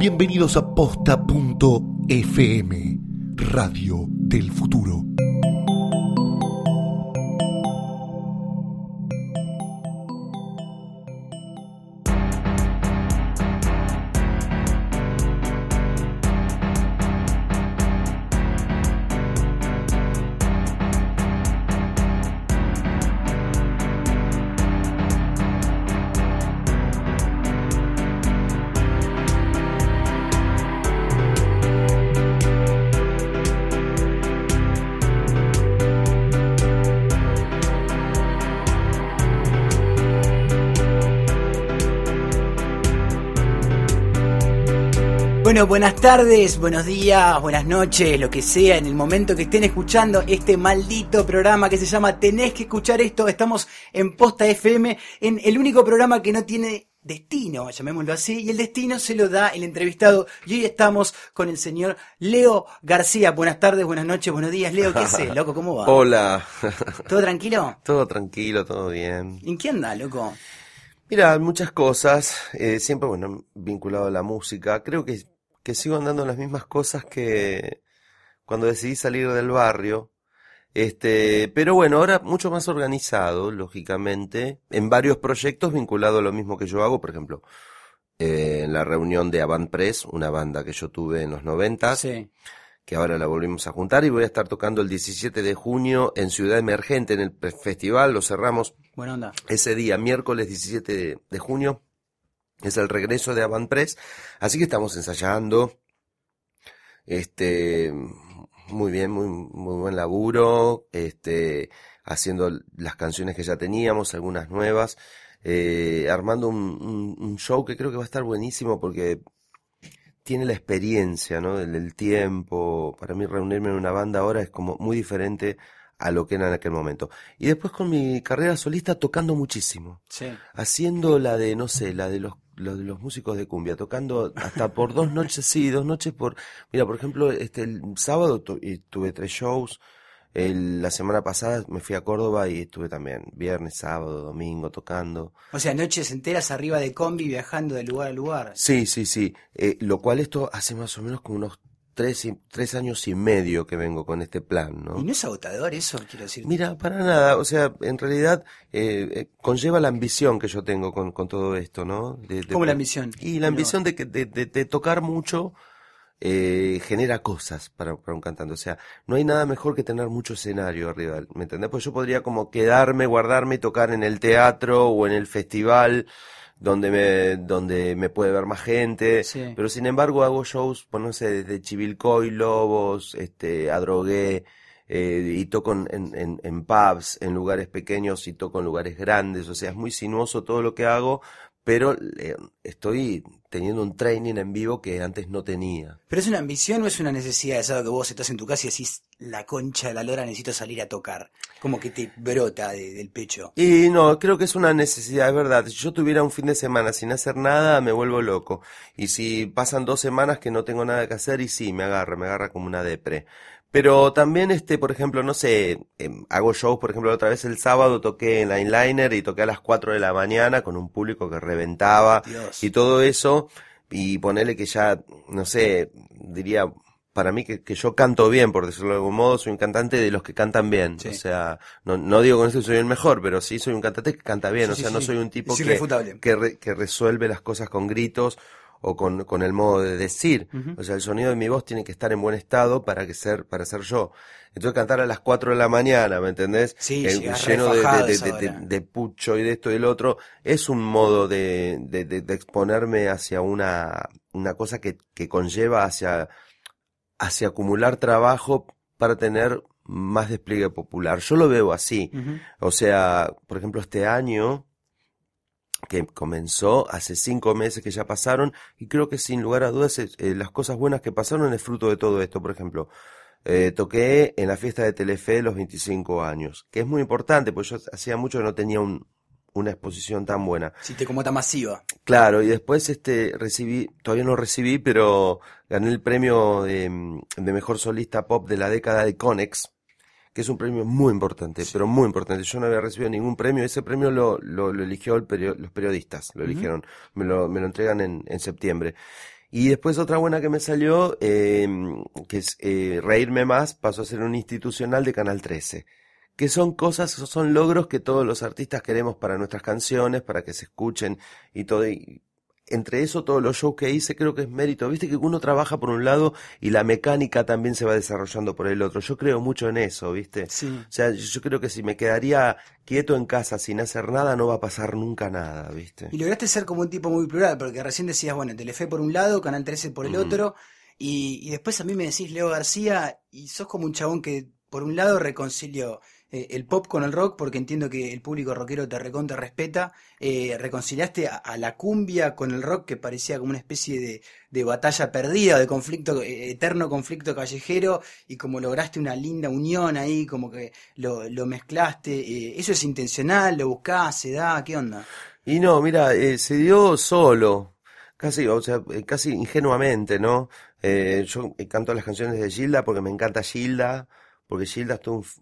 Bienvenidos a Posta.fm, Radio del Futuro. Bueno, buenas tardes, buenos días, buenas noches, lo que sea, en el momento que estén escuchando este maldito programa que se llama Tenés que escuchar esto. Estamos en Posta FM, en el único programa que no tiene destino, llamémoslo así, y el destino se lo da el entrevistado. Y hoy estamos con el señor Leo García. Buenas tardes, buenas noches, buenos días. Leo, ¿qué haces, loco? ¿Cómo va? Hola. ¿Todo tranquilo? Todo tranquilo, todo bien. ¿En qué anda, loco? Mira, muchas cosas, siempre, bueno, vinculado a la música. Creo que sigo andando en las mismas cosas que cuando decidí salir del barrio. Pero bueno, ahora mucho más organizado, lógicamente, en varios proyectos vinculados a lo mismo que yo hago. Por ejemplo, en la reunión de Avant Press, una banda que yo tuve en los 90, Sí. que ahora la volvimos a juntar, y voy a estar tocando el 17 de junio en Ciudad Emergente, en el festival. Lo cerramos Buena onda. ese día, miércoles 17 de junio. Es el regreso de Avant Press, así que estamos ensayando, muy bien, muy buen laburo, haciendo las canciones que ya teníamos, algunas nuevas, armando un show que creo que va a estar buenísimo porque tiene la experiencia, ¿no? El tiempo. Para mí reunirme en una banda ahora es como muy diferente a lo que era en aquel momento. Y después con mi carrera solista tocando muchísimo. Sí. Haciendo la de, no sé, la de los músicos de cumbia, tocando hasta por 2 noches, sí, 2 noches por... Mira, por ejemplo, el sábado tuve 3 shows, la semana pasada me fui a Córdoba y estuve también viernes, sábado, domingo tocando. O sea, noches enteras arriba de combi viajando de lugar a lugar. Sí, lo cual esto hace más o menos como unos 3 años y medio que vengo con este plan, ¿no? ¿Y no es agotador eso, quiero decir? Mira, para nada, o sea, en realidad conlleva la ambición que yo tengo con todo esto, ¿no? ¿Cómo la ambición? Y la ambición de tocar mucho genera cosas para un cantante, o sea, no hay nada mejor que tener mucho escenario arriba, ¿me entendés? Pues yo podría como guardarme y tocar en el teatro o en el festival, donde me puede ver más gente, Sí. Pero sin embargo hago shows, pues no sé, desde Chivilcoy, Lobos, Adrogué, y toco en pubs, en lugares pequeños y toco en lugares grandes, o sea, es muy sinuoso todo lo que hago, pero estoy teniendo un training en vivo que antes no tenía. ¿Pero es una ambición o es una necesidad? Es algo que vos estás en tu casa y decís, la concha de la lora, necesito salir a tocar. Como que te brota del pecho. Y no, creo que es una necesidad, es verdad. Si yo tuviera un fin de semana sin hacer nada, me vuelvo loco. Y si pasan 2 semanas que no tengo nada que hacer, y sí, me agarra como una depre. Pero también, por ejemplo, no sé, hago shows, por ejemplo, otra vez el sábado toqué en la Inliner y toqué a las 4 de la mañana con un público que reventaba. Dios. Y todo eso, y ponele que ya, no sé, diría, para mí que yo canto bien, por decirlo de algún modo, soy un cantante de los que cantan bien. Sí. O sea, no digo con eso que soy el mejor, pero sí soy un cantante que canta bien. Sí, o sea, no soy un tipo es irrefutable. que resuelve las cosas con gritos o con el modo de decir. Uh-huh. O sea, el sonido de mi voz tiene que estar en buen estado para ser yo. Entonces cantar a las 4 de la mañana, ¿me entendés? Sí, Lleno de pucho y de esto y del otro, es un modo de exponerme hacia una cosa que conlleva hacia acumular trabajo para tener más despliegue popular. Yo lo veo así. Uh-huh. O sea, por ejemplo, este año que comenzó, hace 5 meses que ya pasaron, y creo que sin lugar a dudas las cosas buenas que pasaron es fruto de todo esto. Por ejemplo, toqué en la fiesta de Telefe los 25 años, que es muy importante, porque yo hacía mucho que no tenía una exposición tan buena. Sí, como tan masiva. Claro, y después todavía no recibí, pero gané el premio de mejor solista pop de la década de Conex, que es un premio muy importante, pero muy importante. Yo no había recibido ningún premio. Ese premio lo eligió los periodistas, lo eligieron. Me lo entregan en septiembre. Y después otra buena que me salió, que es Reírme Más, pasó a ser un institucional de Canal 13. Que son cosas, son logros que todos los artistas queremos para nuestras canciones, para que se escuchen y todo. Y entre eso, todos los shows que hice, creo que es mérito. Viste que uno trabaja por un lado y la mecánica también se va desarrollando por el otro. Yo creo mucho en eso, ¿viste? Sí. O sea, yo creo que si me quedaría quieto en casa sin hacer nada, no va a pasar nunca nada, ¿viste? Y lograste ser como un tipo muy plural, porque recién decías, bueno, Telefe por un lado, Canal 13 por el otro, y después a mí me decís Leo García, y sos como un chabón que por un lado reconcilió el pop con el rock, porque entiendo que el público rockero te recontra respeta, reconciliaste a la cumbia con el rock, que parecía como una especie de batalla perdida, de conflicto, eterno conflicto callejero, y como lograste una linda unión ahí, como que lo mezclaste. ¿Eso es intencional? ¿Lo buscás? ¿Se da? ¿Qué onda? Y no, mira, se dio solo, casi, o sea, casi ingenuamente, ¿no? Yo canto las canciones de Gilda porque me encanta Gilda, porque Gilda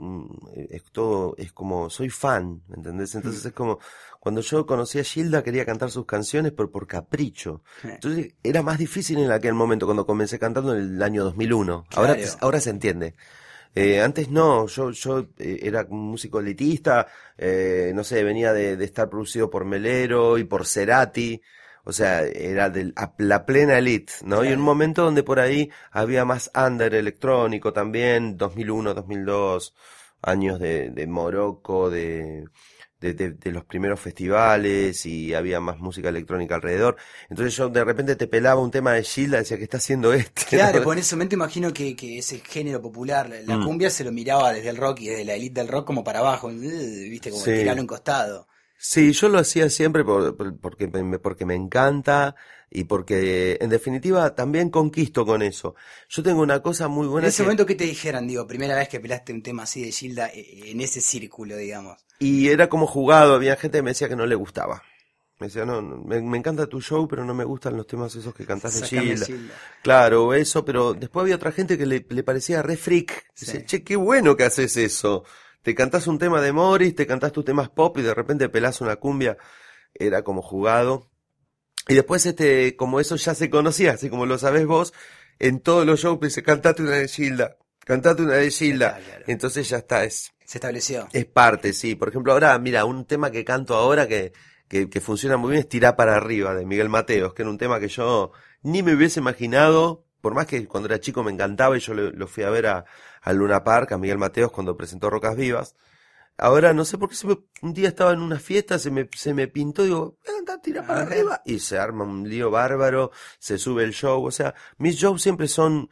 es como, soy fan, ¿me entendés? Entonces es como, cuando yo conocí a Gilda quería cantar sus canciones, pero por capricho. Entonces era más difícil en aquel momento cuando comencé cantando en el año 2001. Claro. Ahora se entiende. Antes no, yo era un músico elitista, no sé, venía de estar producido por Melero y por Cerati, o sea, era la plena elite, ¿no? Claro. Y un momento donde por ahí había más under electrónico también, 2001, 2002, años de Morocco, de los primeros festivales, y había más música electrónica alrededor. Entonces yo de repente te pelaba un tema de Gilda, decía, ¿qué está haciendo este? Claro, pues en ese momento imagino que ese género popular, la cumbia se lo miraba desde el rock y desde la élite del rock como para abajo, viste, como Sí. tirarlo en costado. Sí, yo lo hacía siempre porque me encanta y porque en definitiva también conquisto con eso. Yo tengo una cosa muy En buena ese momento, ¿qué te dijeran? Digo, primera vez que pelaste un tema así de Gilda en ese círculo, digamos. y era como jugado, había gente que me decía que no le gustaba. Me decía, no, me encanta tu show, pero no me gustan los temas esos que cantás de Sácame Gilda. Gilda. Claro, eso, pero después había otra gente que le parecía re freak. Dice, Sí. che, qué bueno que haces eso. Te cantás un tema de Morris, te cantás tus temas pop y de repente pelás una cumbia. Era como jugado. Y después, como eso ya se conocía, así como lo sabés vos, en todos los shows dice, cantate una de Gilda, cantate una de Gilda. Claro. Entonces ya está, es Se estableció. parte, sí. Por ejemplo, ahora, mira, un tema que canto ahora que funciona muy bien es Tirá para arriba, de Miguel Mateos, que era un tema que yo ni me hubiese imaginado, por más que cuando era chico me encantaba y yo lo fui a ver al Luna Park, a Miguel Mateos cuando presentó Rocas Vivas. Ahora no sé por qué un día estaba en una fiesta, se me pintó, digo, voy a cantar Tirá para arriba, y se arma un lío bárbaro, se sube el show. O sea, mis shows siempre son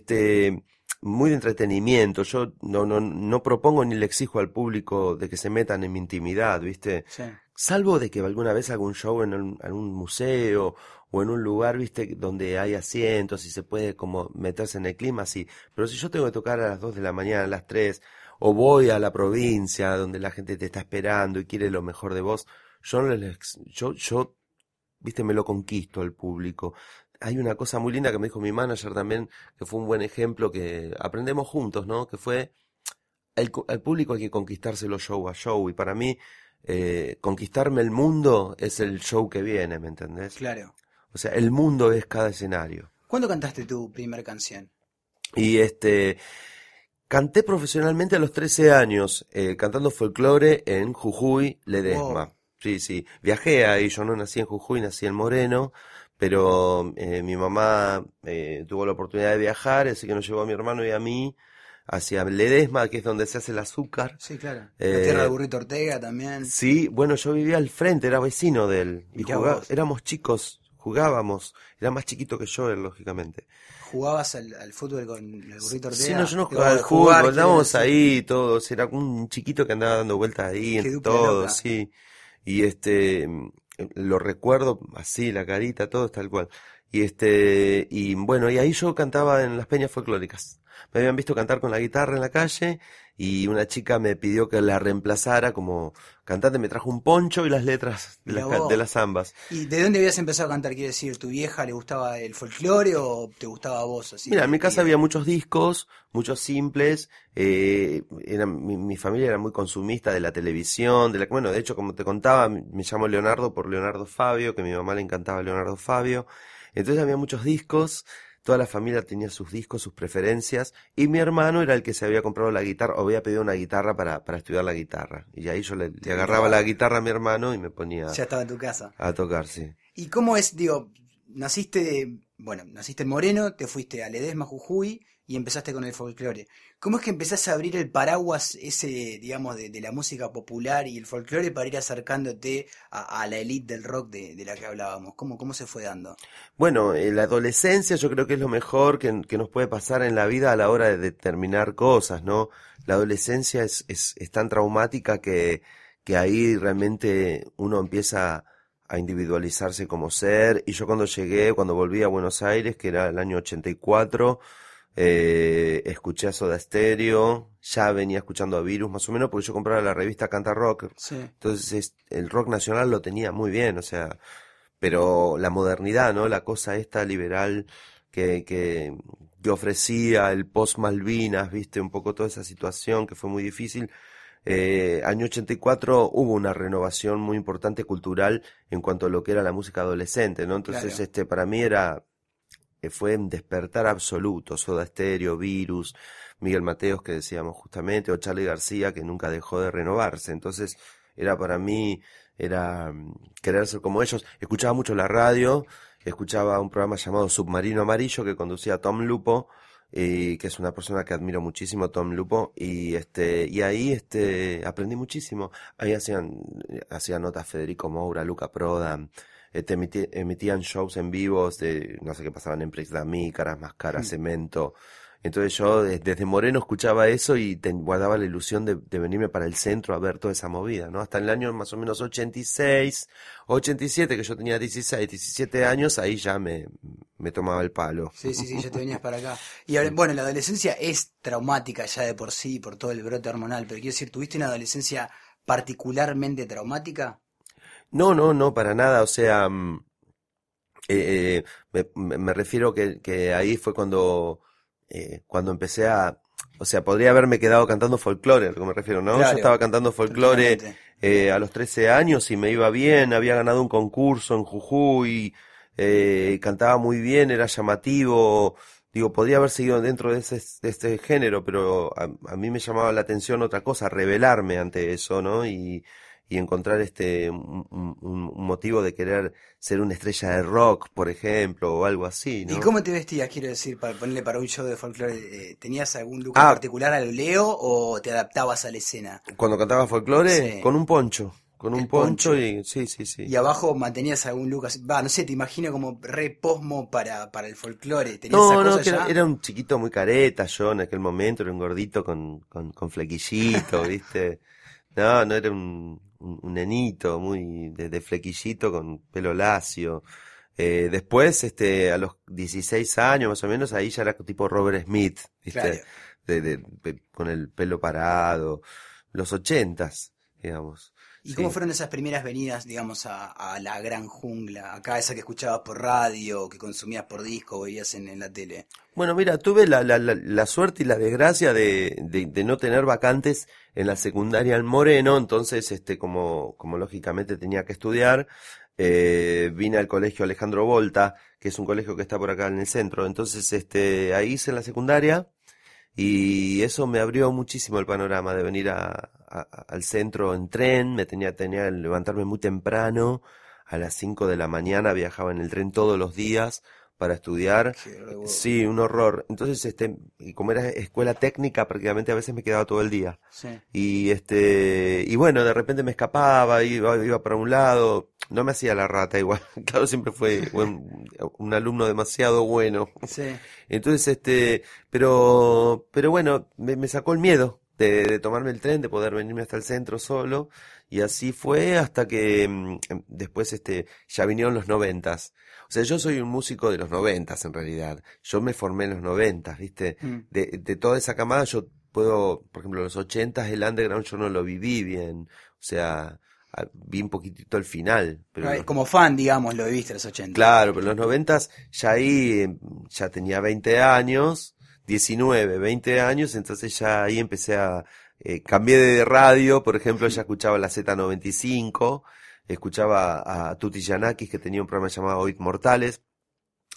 muy de entretenimiento. Yo no propongo ni le exijo al público de que se metan en mi intimidad, ¿viste? Sí. Salvo de que alguna vez haga un show en un museo o en un lugar, viste, donde hay asientos y se puede como meterse en el clima, sí. Pero si yo tengo que tocar a las 2 de la mañana, a las 3, o voy a la provincia donde la gente te está esperando y quiere lo mejor de vos, yo, viste, me lo conquisto al público. Hay una cosa muy linda que me dijo mi manager también, que fue un buen ejemplo que aprendemos juntos, ¿no? Que fue, al público hay que conquistárselo show a show, y para mí, conquistarme el mundo es el show que viene, ¿me entendés? Claro. O sea, el mundo es cada escenario. ¿Cuándo cantaste tu primer canción? Y canté profesionalmente a los 13 años, cantando folclore en Jujuy, Ledesma. Wow. Sí. Viajé ahí, yo no nací en Jujuy, nací en Moreno, pero mi mamá tuvo la oportunidad de viajar, así que nos llevó a mi hermano y a mí hacia Ledesma, que es donde se hace el azúcar. Sí, claro. La tierra de Burrito Ortega también. Sí, bueno, yo vivía al frente, era vecino de él. Y Mirá vos. éramos chicos, jugábamos. Era más chiquito que yo, él, lógicamente. ¿Jugabas al fútbol con el Burrito Ortega? Sí, no, yo no Digo, jugaba al jugar, fútbol, andábamos quiero decir. ahí todos, era un chiquito que andaba dando vueltas ahí Qué entre dupla todos, loca. sí. Y lo recuerdo así, la carita, todo tal cual. Y bueno, y ahí yo cantaba en las peñas folclóricas. Me habían visto cantar con la guitarra en la calle y una chica me pidió que la reemplazara como cantante, me trajo un poncho y las letras Mirá vos. de las zambas. ¿Y de dónde habías empezado a cantar? Quiero decir, ¿tu vieja le gustaba el folclore o te gustaba a vos? Así, Mira, en mi casa pibe? había muchos discos, muchos simples, mi familia era muy consumista de la televisión, bueno, de hecho, como te contaba, me llamo Leonardo por Leonardo Fabio, que a mi mamá le encantaba Leonardo Fabio. Entonces había muchos discos, toda la familia tenía sus discos, sus preferencias, y mi hermano era el que se había comprado la guitarra, o había pedido una guitarra para estudiar la guitarra. Y ahí yo le agarraba la guitarra a mi hermano y me ponía Ya estaba en tu casa. a tocar, sí. ¿Y cómo es, digo, naciste en Moreno, te fuiste a Ledesma, Jujuy, y empezaste con el folclore? ¿Cómo es que empezás a abrir el paraguas ese, digamos, de la música popular y el folclore para ir acercándote a la élite del rock de la que hablábamos? ¿Cómo se fue dando? Bueno, la adolescencia yo creo que es lo mejor que nos puede pasar en la vida a la hora de determinar cosas, ¿no? La adolescencia es tan traumática que ahí realmente uno empieza a individualizarse como ser. Y yo cuando volví a Buenos Aires, que era el año 84, escuché a Soda Stereo, ya venía escuchando a Virus más o menos, porque yo compraba la revista Canta Rock. Sí. Entonces el rock nacional lo tenía muy bien, o sea, pero la modernidad, ¿no? La cosa esta liberal que ofrecía el post Malvinas, viste, un poco toda esa situación que fue muy difícil. Año 84 hubo una renovación muy importante cultural en cuanto a lo que era la música adolescente, ¿no? Entonces, Claro. para mí fue un despertar absoluto. Soda Stereo, Virus, Miguel Mateos, que decíamos justamente, o Charly García, que nunca dejó de renovarse. Entonces, para mí, querer ser como ellos. Escuchaba mucho la radio, escuchaba un programa llamado Submarino Amarillo que conducía Tom Lupo, que es una persona que admiro muchísimo, Tom Lupo, y ahí aprendí muchísimo. Ahí hacían notas Federico Moura, Luca Prodan, emitían shows en vivos de, no sé qué pasaban en Prix Dami, Caras Más Caras, Cemento. Entonces yo desde Moreno escuchaba eso y guardaba la ilusión de venirme para el centro a ver toda esa movida, ¿no? Hasta el año más o menos 86, 87, que yo tenía 16, 17 años, ahí ya me tomaba el palo. Sí, ya te venías para acá. Y ahora, bueno, la adolescencia es traumática ya de por sí, por todo el brote hormonal, pero quiero decir, ¿tuviste una adolescencia particularmente traumática? No, para nada, o sea, me refiero que ahí fue cuando empecé o sea, podría haberme quedado cantando folclore, a lo que me refiero, ¿no? Claro, Yo estaba cantando folclore tranquilamente. a los 13 años y me iba bien, había ganado un concurso en Jujuy, cantaba muy bien, era llamativo, digo, podría haber seguido dentro de este género, pero a mí me llamaba la atención otra cosa, rebelarme ante eso, ¿no? Y encontrar un motivo de querer ser una estrella de rock, por ejemplo, o algo así, ¿Y ¿no? cómo te vestías, quiero decir, para ponerle para un show de folclore? ¿Tenías algún look en particular a lo Leo o te adaptabas a la escena? Cuando cantaba folclore, Sí, con un poncho, el poncho. y sí. Y abajo mantenías algún look así, no sé, te imagino como re posmo para el folclore. ¿Tenías esa No, cosa que ya? era un chiquito muy careta yo en aquel momento, era un gordito con flequillito, ¿viste? No era un nenito muy de flequillito con pelo lacio. Después, a los 16 años más o menos, ahí ya era tipo Robert Smith, Claro. ¿viste? Con el pelo parado, los 80s, digamos. ¿Y cómo Sí. fueron esas primeras venidas, digamos, a la gran jungla? Acá esa que escuchabas por radio, que consumías por disco, veías en la tele. Bueno, mira, tuve la suerte y la desgracia de no tener vacantes en la secundaria en Moreno, entonces, como lógicamente tenía que estudiar, vine al colegio Alejandro Volta, que es un colegio que está por acá en el centro, entonces, ahí hice la secundaria y eso me abrió muchísimo el panorama de venir al centro en tren, tenía que levantarme muy temprano, a las 5 de la mañana viajaba en el tren todos los días para estudiar. Qué re huevo. Sí, un horror. Entonces, y como era escuela técnica, prácticamente a veces me quedaba todo el día. Sí. Y bueno, de repente me escapaba, iba para un lado, no me hacía la rata igual. Claro, siempre fue un alumno demasiado bueno. Sí. Entonces, pero bueno, me sacó el miedo de tomarme el tren, de poder venirme hasta el centro solo, y así fue hasta que después ya vinieron los 90s. O sea, yo soy un músico de los 90s en realidad. Yo me formé en los 90s, ¿viste? Mm. De toda esa camada yo puedo, por ejemplo, los 80s el underground yo no lo viví bien. O sea, vi un poquitito el final, pero Como fan, digamos, lo viviste los 80. claro, pero en los 90s ya ahí ya tenía 20 años, 19, 20 años, entonces ya ahí cambié de radio, por ejemplo, ya escuchaba la Z95, escuchaba a Tuti Yanakis que tenía un programa llamado Oid Mortales,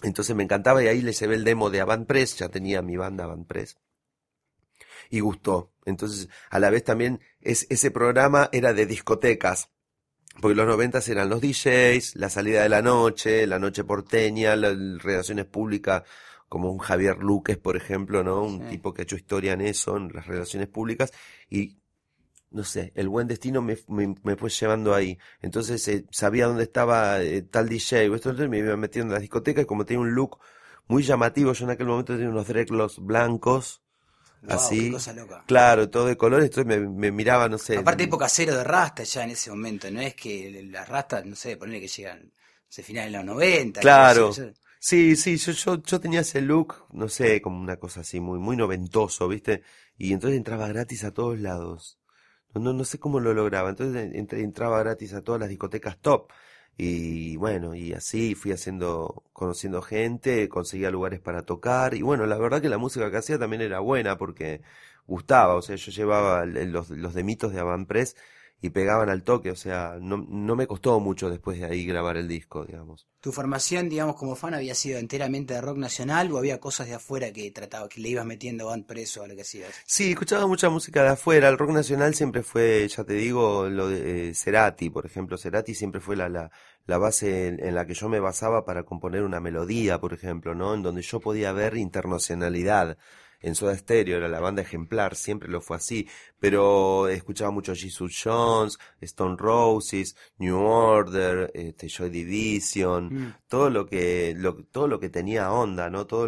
Entonces me encantaba y ahí le llevé el demo de Avant Press, ya tenía mi banda Avant Press. Y gustó. Entonces, a la vez también ese programa era de discotecas. Porque los 90 eran los DJs, la salida de la noche porteña, las relaciones públicas, como un Javier Luques, por ejemplo, ¿no? Un tipo que ha hecho historia en eso, en las relaciones públicas. Y, no sé, el buen destino me fue llevando ahí. Entonces, sabía dónde estaba tal DJ. Entonces me iba metiendo en las discotecas y como tenía un look muy llamativo, yo en aquel momento tenía unos dreadlocks blancos. Wow, Así, qué cosa loca. claro, todo de colores, entonces me miraba, no sé. Aparte época cero de rasta ya en ese momento, no es que las rastas, no sé, ponele que llegan, no sé, finales de los 90. Claro, Sé. sí, yo tenía ese look, no sé, como una cosa así, muy noventoso, ¿viste? Y entonces entraba gratis a todos lados. No sé cómo lo lograba, entonces entraba gratis a todas las discotecas top. Y bueno, y así fui conociendo gente, conseguía lugares para tocar, y bueno, la verdad que la música que hacía también era buena porque gustaba, o sea, yo llevaba los demitos de Avant Press y pegaban al toque, o sea, no me costó mucho después de ahí grabar el disco, digamos. ¿Tu formación, digamos, como fan había sido enteramente de rock nacional o había cosas de afuera que le ibas metiendo Avant Press o a lo que hacías? Sí, escuchaba mucha música de afuera, el rock nacional siempre fue, ya te digo, lo de Cerati, por ejemplo, Cerati siempre fue la base en la que yo me basaba para componer una melodía, por ejemplo, ¿no? En donde yo podía ver internacionalidad. En Soda Stereo era la banda ejemplar, siempre lo fue así, pero escuchaba mucho Jesus Jones, Stone Roses, New Order, Joy Division, todo lo que tenía onda, ¿no? Todo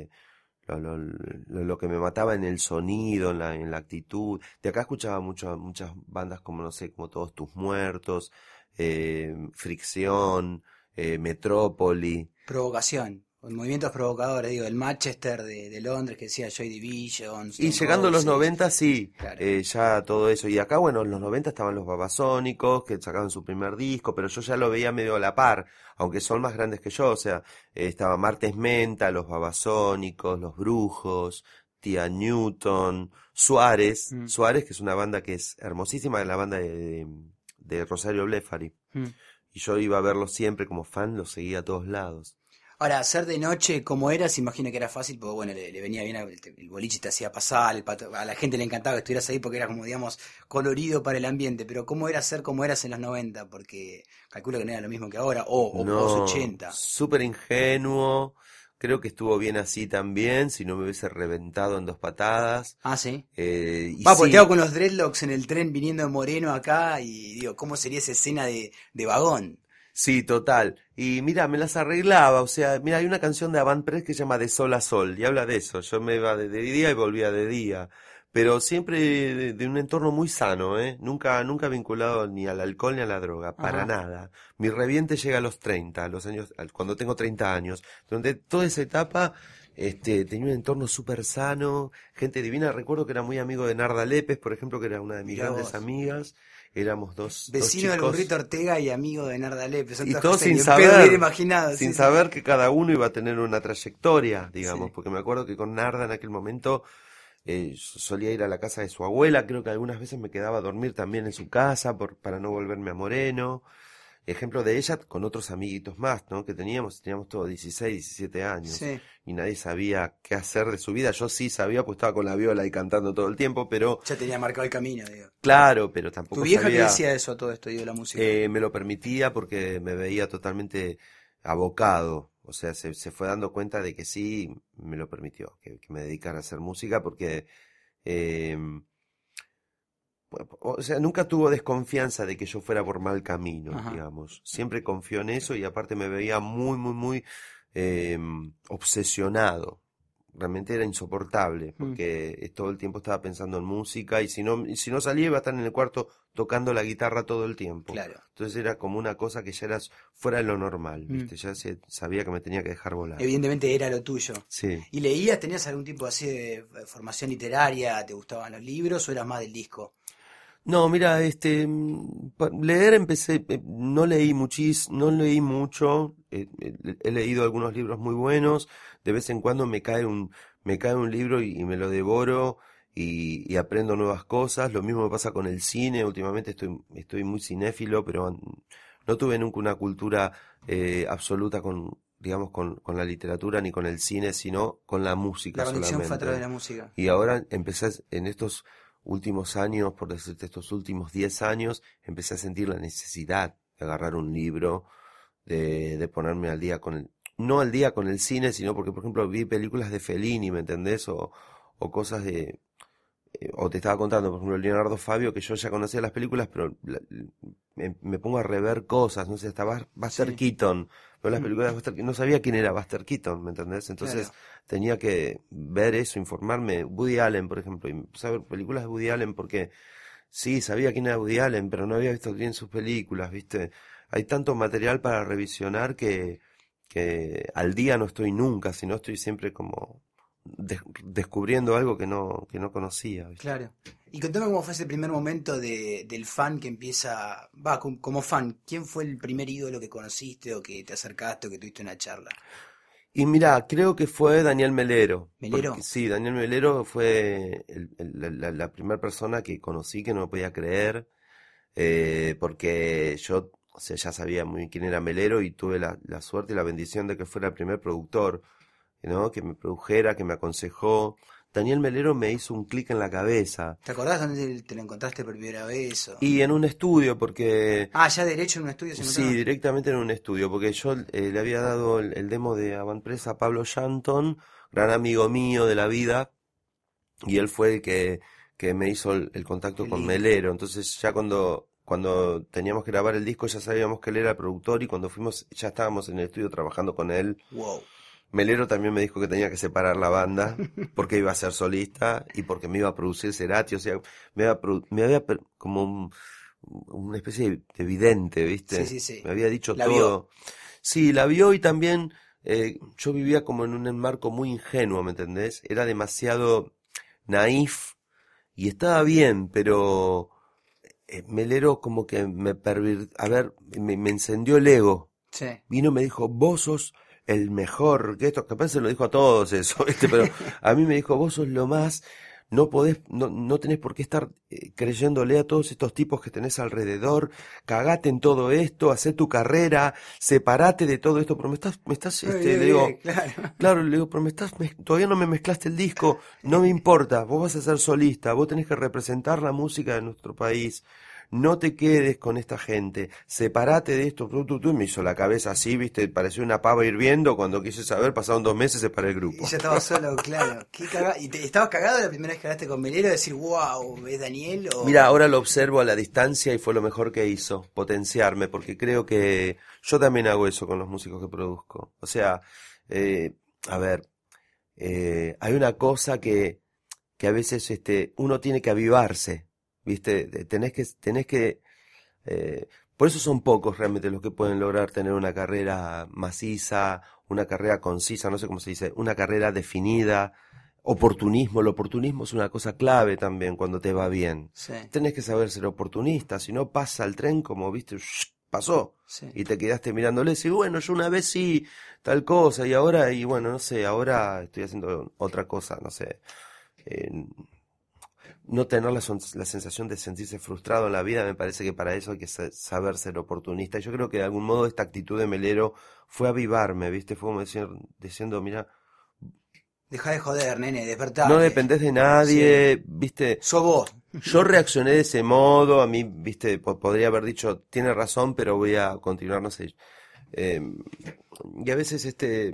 lo que me mataba en el sonido, en la actitud. De acá escuchaba muchas bandas como, no sé, como Todos Tus Muertos, Fricción, Metrópoli. Provocación. Movimientos provocadores, digo, el Manchester de Londres que decía Joy Division. Y llegando a los 90, sí, claro. ya todo eso. Y acá, bueno, en los 90 estaban los Babasónicos, que sacaban su primer disco, pero yo ya lo veía medio a la par, aunque son más grandes que yo. O sea, estaba Martes Menta, los Babasónicos, los Brujos, Tía Newton, Suárez, Suárez, que es una banda que es hermosísima, la banda de Rosario Blefari. Y yo iba a verlos siempre como fan, los seguía a todos lados. Ahora, hacer de noche como eras, imagino que era fácil, porque bueno, le venía bien, el boliche te hacía pasar, a la gente le encantaba que estuvieras ahí porque era como, digamos, colorido para el ambiente, pero ¿cómo era ser como eras en los 90? Porque calculo que no era lo mismo que ahora, o No, post 80. súper ingenuo, creo que estuvo bien así también, si no me hubiese reventado en 2 patadas. Ah, sí. Y Pues sí, te hago con los dreadlocks en el tren viniendo de Moreno acá y digo, ¿cómo sería esa escena de vagón? sí, total. Y mira, me las arreglaba, o sea, mira, hay una canción de Avant Press que se llama De Sol a Sol, y habla de eso, yo me iba de día y volvía de día, pero siempre de un entorno muy sano, ¿eh? Nunca vinculado ni al alcohol ni a la droga, para nada. Mi reviente llega a los 30, a los años, cuando tengo 30 años, donde toda esa etapa tenía un entorno súper sano, gente divina. Recuerdo que era muy amigo de Narda Lépez, por ejemplo, que era una de mis Mirá grandes vos. amigas. Éramos dos Vecino del chicos. Burrito Ortega y amigo de Narda Lépez. Son Y todas todo cosas sin que ni en pedo hubiera saber, imaginado. sin Sí, saber que cada uno iba a tener una trayectoria, digamos, sí. porque me acuerdo que con Narda en aquel momento solía ir a la casa de su abuela, creo que algunas veces me quedaba a dormir también en su casa para no volverme a Moreno. Ejemplo de ella con otros amiguitos más, ¿no? Que teníamos todos 16, 17 años. Sí. Y nadie sabía qué hacer de su vida. Yo sí sabía, pues estaba con la viola y cantando todo el tiempo, pero Ya tenía marcado el camino, digo. claro, pero tampoco ¿Tu vieja qué sabía. decía de eso a todo esto, digo, la música? Me lo permitía porque me veía totalmente abocado. O sea, se fue dando cuenta de que sí, me lo permitió, que me dedicara a hacer música porque, eh, o sea, nunca tuvo desconfianza de que yo fuera por mal camino, Ajá. digamos. Siempre confió en eso y aparte me veía muy obsesionado. Realmente era insoportable porque todo el tiempo estaba pensando en música y si no salía iba a estar en el cuarto tocando la guitarra todo el tiempo. Claro. Entonces era como una cosa que ya era fuera de lo normal, ¿viste? Ya sabía que me tenía que dejar volar. Evidentemente era lo tuyo. Sí. ¿Y leías, tenías algún tipo así de formación literaria? ¿Te gustaban los libros o eras más del disco? No, mira, leer empecé, no leí mucho, he leído algunos libros muy buenos, de vez en cuando me cae un libro y me lo devoro y aprendo nuevas cosas. Lo mismo me pasa con el cine, últimamente estoy muy cinéfilo, pero no tuve nunca una cultura absoluta con digamos, con la literatura ni con el cine, sino con la música La conexión solamente. fue a través de la música. Y ahora empecé, en estos últimos años, por decirte, estos últimos 10 años, empecé a sentir la necesidad de agarrar un libro, de ponerme al día no al día con el cine, sino porque, por ejemplo, vi películas de Fellini, ¿me entendés? O cosas o te estaba contando, por ejemplo, Leonardo Fabio, que yo ya conocía las películas, pero me pongo a rever cosas, no sé, hasta Buster Sí. Keaton, veo las películas de Buster Keaton, no sabía quién era Buster Keaton, ¿me entendés? Entonces Claro. tenía que ver eso, informarme. Woody Allen, por ejemplo, y empecé a ver películas de Woody Allen porque sí, sabía quién era Woody Allen, pero no había visto bien sus películas, ¿viste? Hay tanto material para revisionar que al día no estoy nunca, sino estoy siempre como descubriendo algo que no conocía, ¿viste? Claro. Y contame cómo fue ese primer momento del fan que empieza, como fan, ¿quién fue el primer ídolo que conociste o que te acercaste o que tuviste una charla? Y mira, creo que fue Daniel Melero. ¿Melero? Porque, sí, Daniel Melero fue la primera persona que conocí que no me podía creer, porque yo, o sea, ya sabía muy bien quién era Melero y tuve la suerte y la bendición de que fuera el primer productor, ¿no? Que me produjera, que me aconsejó. Daniel Melero me hizo un clic en la cabeza. ¿Te acordás dónde te lo encontraste por primera vez? Y en un estudio, porque... Ah, ya derecho en un estudio se Sí, encontraba. directamente en un estudio, porque yo le había dado el demo de Avantpress a Pablo Shanton, gran amigo mío de la vida, y él fue el que me hizo el contacto Qué con lindo. Melero. Entonces ya cuando teníamos que grabar el disco ya sabíamos que él era el productor y cuando fuimos ya estábamos en el estudio trabajando con él. Wow. Melero también me dijo que tenía que separar la banda porque iba a ser solista y porque me iba a producir Cerati, o sea, me había como una especie de vidente, ¿viste? Sí, sí, sí. Me había dicho La todo. vio. Sí, la vio y también yo vivía como en un marco muy ingenuo, ¿me entendés? Era demasiado naif y estaba bien, pero Melero como que me encendió el ego. Sí. Vino y me dijo, vos sos el mejor, que esto, capaz se lo dijo a todos eso, ¿viste? Pero a mí me dijo, vos sos lo más, no tenés por qué estar creyéndole a todos estos tipos que tenés alrededor, cagate en todo esto, hacé tu carrera, separate de todo esto, pero le digo, claro, le digo, pero todavía no me mezclaste el disco, no me importa, vos vas a ser solista, vos tenés que representar la música de nuestro país. No te quedes con esta gente, separate de esto. Y me hizo la cabeza así, viste, pareció una pava hirviendo. Cuando quise saber, pasaron 2 meses, separé el grupo. Y ya estaba solo, claro. ¿Y estabas cagado la primera vez que hablaste con Melero? De decir, wow, ¿es Daniel? Mira, ahora lo observo a la distancia y fue lo mejor que hizo, potenciarme, porque creo que yo también hago eso con los músicos que produzco. O sea, a ver, hay una cosa que a veces uno tiene que avivarse. ¿Viste? Por eso son pocos realmente los que pueden lograr tener una carrera maciza, una carrera concisa, no sé cómo se dice, una carrera definida, oportunismo. El oportunismo es una cosa clave también cuando te va bien. Sí. Tenés que saber ser oportunista, si no pasa el tren como, viste, pasó. Sí. Y te quedaste mirándole y decís, bueno, yo una vez sí, tal cosa, y bueno, no sé, ahora estoy haciendo otra cosa, no sé. No tener la sensación de sentirse frustrado en la vida, me parece que para eso hay que saber ser oportunista. Y yo creo que de algún modo esta actitud de Melero fue avivarme, ¿viste? Fue como diciendo, mira, Dejá de joder, nene, despertate. no dependés de nadie, Sí. ¿viste? Sos vos. Yo reaccioné de ese modo, a mí, ¿viste? Podría haber dicho, tiene razón, pero voy a continuar, no sé. Y a veces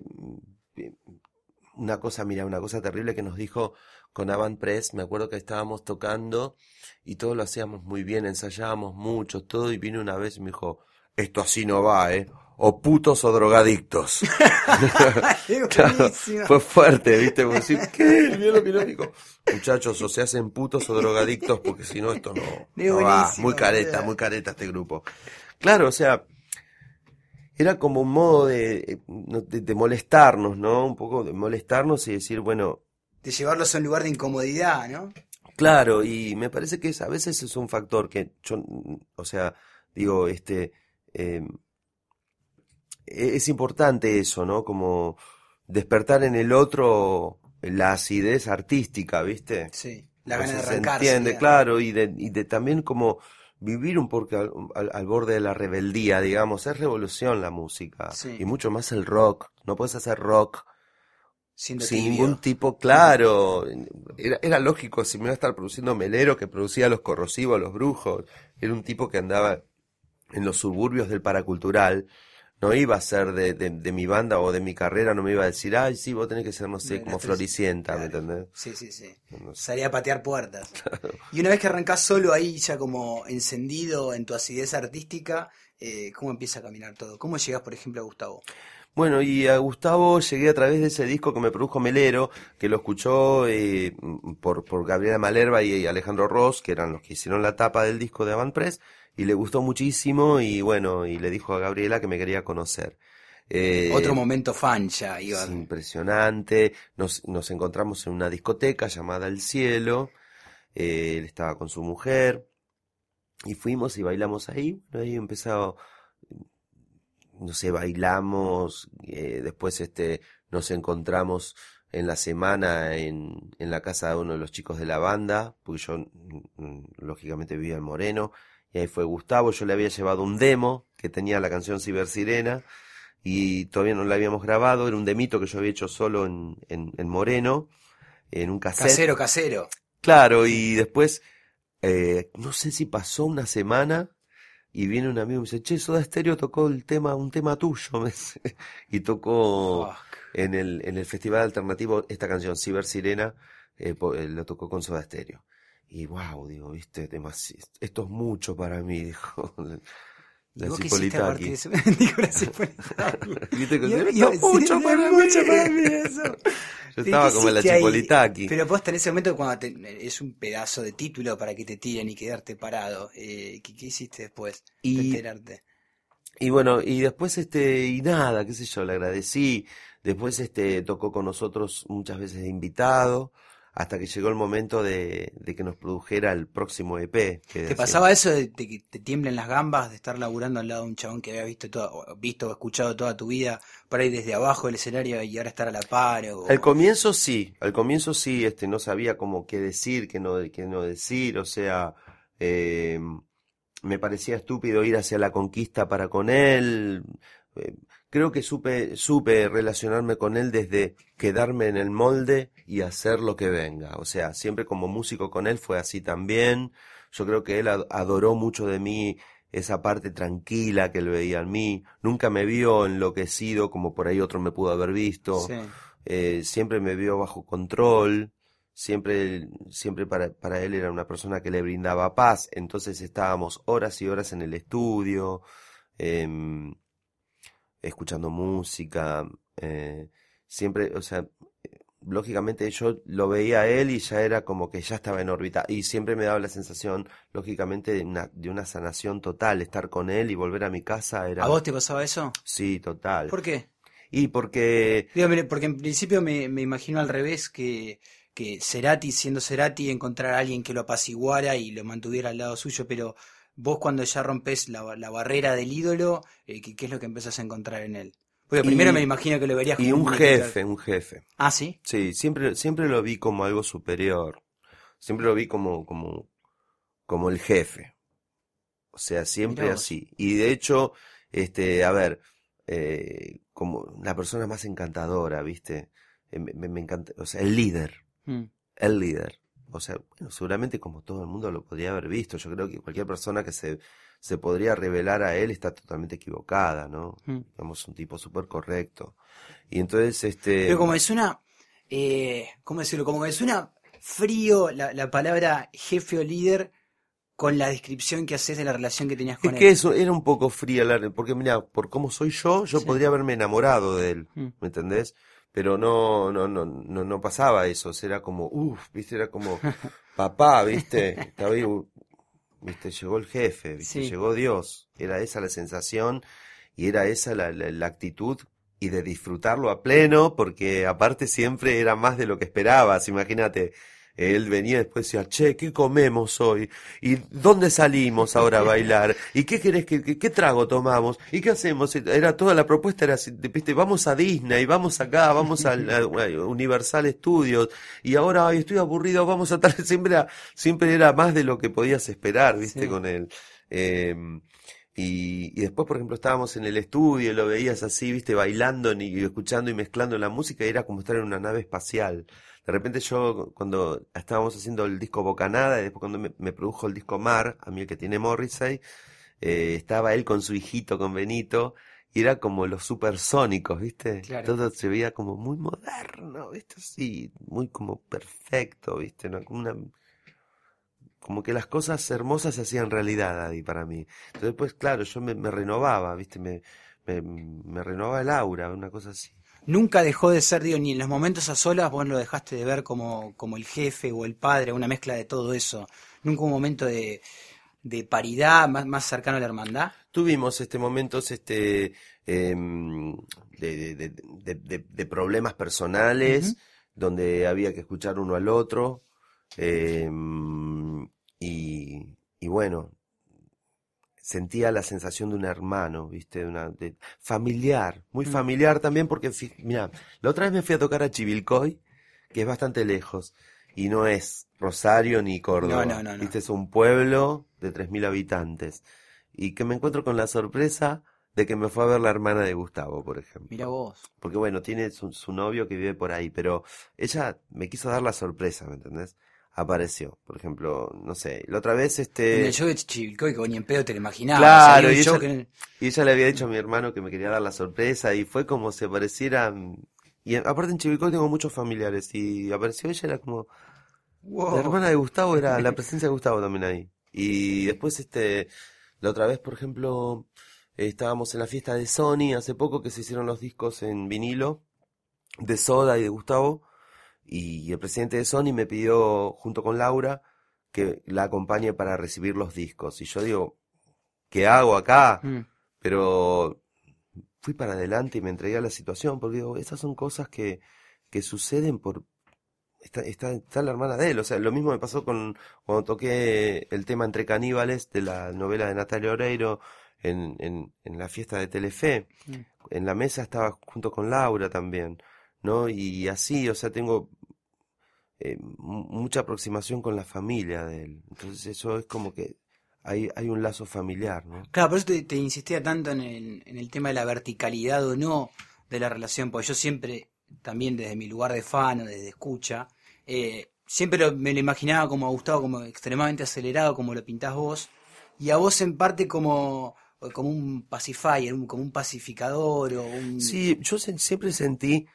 una cosa terrible que nos dijo con Avantpress, me acuerdo que estábamos tocando y todo lo hacíamos muy bien, ensayábamos mucho, todo, y vino una vez y me dijo, esto así no va, o putos o drogadictos. Es Claro, buenísimo. fue fuerte, ¿viste? Como decir, ¿qué? El viejo miró y dijo, muchachos, o se hacen putos o drogadictos, porque si no, esto Es no va. buenísimo, boludo. Muy careta este grupo. Claro, o sea, era como un modo de molestarnos, ¿no? Un poco de molestarnos y decir, bueno, De llevarlos a un lugar de incomodidad, ¿no? claro, y me parece que a veces es un factor que yo, o sea, digo, es importante eso, ¿no? Como despertar en el otro la acidez artística, ¿viste? Sí. La No gana sé de si se arrancarse. entiende, digamos. claro, y de también como vivir un poco al borde de la rebeldía, digamos. Es revolución la música. Sí. Y mucho más el rock. No puedes hacer rock Siendo sin tibio. ningún tipo, claro. Era lógico, si me iba a estar produciendo Melero, que producía Los Corrosivos, Los Brujos. Era un tipo que andaba en los suburbios del Paracultural. No iba a ser de mi banda o de mi carrera, no me iba a decir, ay, sí, vos tenés que ser, no sé, como Floricienta, ¿me entendés? Sí. No sé. Salía a patear puertas. Y una vez que arrancás solo ahí, ya como encendido en tu acidez artística, ¿cómo empieza a caminar todo? ¿Cómo llegás, por ejemplo, a Gustavo? Bueno, y a Gustavo llegué a través de ese disco que me produjo Melero, que lo escuchó por Gabriela Malerva y Alejandro Ross, que eran los que hicieron la tapa del disco de Avant Press, y le gustó muchísimo, y bueno, y le dijo a Gabriela que me quería conocer. Otro momento fan ya, Es iba. impresionante. Nos encontramos en una discoteca llamada El Cielo. Él estaba con su mujer y fuimos y bailamos ahí. Bueno, ahí empezó, no sé, bailamos. Después nos encontramos en la semana en la casa de uno de los chicos de la banda, porque yo lógicamente vivía en Moreno. Y ahí fue Gustavo. Yo le había llevado un demo que tenía la canción Cibersirena. Y todavía no la habíamos grabado, era un demito que yo había hecho solo en Moreno, en un cassette. Casero. Claro, y después, no sé si pasó una semana, y viene un amigo y me dice, che, Soda Stereo tocó un tema tuyo, me dice. Y tocó Fuck. en el Festival Alternativo esta canción, Cibersirena, lo tocó con Soda Stereo. Y wow, digo, viste, esto es mucho para mí, dijo. ¿Y vos qué hiciste aparte de eso? Digo, la Cipolitaki. ¿Viste que Yo, es mucho para mí? eso. Yo estaba como en la Cipolitaki. Pero vos tenés ese momento cuando es un pedazo de título para que te tiren y quedarte parado. ¿Qué hiciste después de enterarte? Y bueno, y después y nada, qué sé yo, le agradecí. Después tocó con nosotros muchas veces de invitado, hasta que llegó el momento de que nos produjera el próximo EP. ¿Te pasaba eso de que te tiemblen las gambas de estar laburando al lado de un chabón que había visto o escuchado toda tu vida por ahí desde abajo del escenario y ahora estar a la par? Al comienzo sí, no sabía como qué decir, qué no decir, o sea, me parecía estúpido ir hacia la conquista para con él. Creo que supe relacionarme con él desde quedarme en el molde y hacer lo que venga. O sea, siempre como músico con él fue así también. Yo creo que él adoró mucho de mí esa parte tranquila que él veía en mí. Nunca me vio enloquecido como por ahí otro me pudo haber visto. Sí. Siempre me vio bajo control. Siempre para él era una persona que le brindaba paz. Entonces estábamos horas y horas en el estudio, escuchando música, siempre, o sea, lógicamente yo lo veía a él y ya era como que ya estaba en órbita, y siempre me daba la sensación, lógicamente, de una sanación total. Estar con él y volver a mi casa era... ¿A vos te pasaba eso? Sí, total. ¿Por qué? Y porque... Digo, mire, porque en principio me imagino al revés, que Cerati, siendo Cerati, encontrar a alguien que lo apaciguara y lo mantuviera al lado suyo, pero vos cuando ya rompes la barrera del ídolo, ¿qué es lo que empezás a encontrar en él? Porque primero me imagino que lo verías como y un jefe. ¿Ah, sí? Sí, siempre lo vi como algo superior. Siempre lo vi como el jefe. O sea, siempre así. Y de hecho, a ver, como la persona más encantadora, ¿viste? Me encanta, o sea, el líder. El líder. O sea, bueno, seguramente como todo el mundo lo podría haber visto. Yo creo que cualquier persona que se podría revelar a él está totalmente equivocada, ¿no? Digamos, un tipo súper correcto. Y entonces, Pero como es una... ¿cómo decirlo? Como que suena frío la palabra jefe o líder con la descripción que haces de la relación que tenías con él. Es que eso era un poco fría, porque mira, por cómo soy yo sí, podría haberme enamorado de él, ¿me entendés? Pero no pasaba eso, era como, viste, era como, papá, viste, estaba ahí, viste, llegó el jefe, viste, sí. Llegó Dios, era esa la sensación y era esa la actitud y de disfrutarlo a pleno, porque aparte siempre era más de lo que esperabas, imagínate, Él venía después y decía, che, ¿qué comemos hoy? ¿Y dónde salimos ahora a bailar? ¿Y qué querés qué trago tomamos? ¿Y qué hacemos? Era toda la propuesta era así, viste, vamos a Disney, vamos acá, vamos a Universal Studios, y ahora ay, estoy aburrido, vamos a estar, siempre era más de lo que podías esperar, viste, Sí. con él. Y después, por ejemplo, estábamos en el estudio y lo veías así, viste, bailando y escuchando y mezclando la música, y era como estar en una nave espacial. De repente yo, cuando estábamos haciendo el disco Bocanada, y después cuando me produjo el disco Mar, a mí el que tiene Morrissey, estaba él con su hijito, con Benito, y era como los supersónicos, ¿viste? Claro. Todo se veía como muy moderno, ¿viste? Así, muy como perfecto, ¿viste? Como que las cosas hermosas se hacían realidad, Daddy, para mí. Entonces, pues claro, yo me renovaba, ¿viste? Me renovaba el aura, una cosa así. Nunca dejó de ser, digo, ni en los momentos a solas vos lo dejaste de ver como el jefe o el padre, una mezcla de todo eso. Nunca un momento de paridad más cercano a la hermandad. Tuvimos momentos de problemas personales, Ujú. donde había que escuchar uno al otro, y bueno, sentía la sensación de un hermano, ¿viste? Familiar, muy Mm. familiar también, porque, mira, la otra vez me fui a tocar a Chivilcoy, que es bastante lejos, y no es Rosario ni No, Córdoba, no, no, no. ¿viste? Es un pueblo de 3.000 habitantes, y que me encuentro con la sorpresa de que me fue a ver la hermana de Gustavo, por Mira ejemplo. vos. Porque bueno, tiene su novio que vive por ahí, pero ella me quiso dar la sorpresa, ¿me entendés? Apareció, por ejemplo, no sé, la otra vez En el show de Chivilcoy, que ni en pedo te lo imaginabas. claro, Sería un y show ella, que... y ella le había dicho a mi hermano que me quería dar la sorpresa y fue como si aparecieran. Y aparte en Chivilcoy tengo muchos familiares y apareció ella, era como la Wow. hermana de Gustavo, era la presencia de Gustavo también ahí. Y después la otra vez, por ejemplo, estábamos en la fiesta de Sony hace poco que se hicieron los discos en vinilo de Soda y de Gustavo. Y el presidente de Sony me pidió, junto con Laura, que la acompañe para recibir los discos. Y yo digo, ¿qué hago acá? Mm. Pero fui para adelante y me entregué a la situación, porque digo, esas son cosas que suceden por... Está la hermana de él, o sea, lo mismo me pasó cuando toqué el tema Entre Caníbales de la novela de Natalia Oreiro en la fiesta de Telefe. Mm. En la mesa estaba junto con Laura también, ¿no? Y así, o sea, tengo mucha aproximación con la familia de él. Entonces eso es como que hay un lazo familiar, ¿no? Claro, por eso te insistía tanto en el tema de la verticalidad o no de la relación, porque yo siempre, también desde mi lugar de fan o desde escucha, siempre me lo imaginaba como a Gustavo, como extremadamente acelerado, como lo pintás vos, y a vos en parte como un pacifier, como un pacificador o un... Sí, yo siempre sentí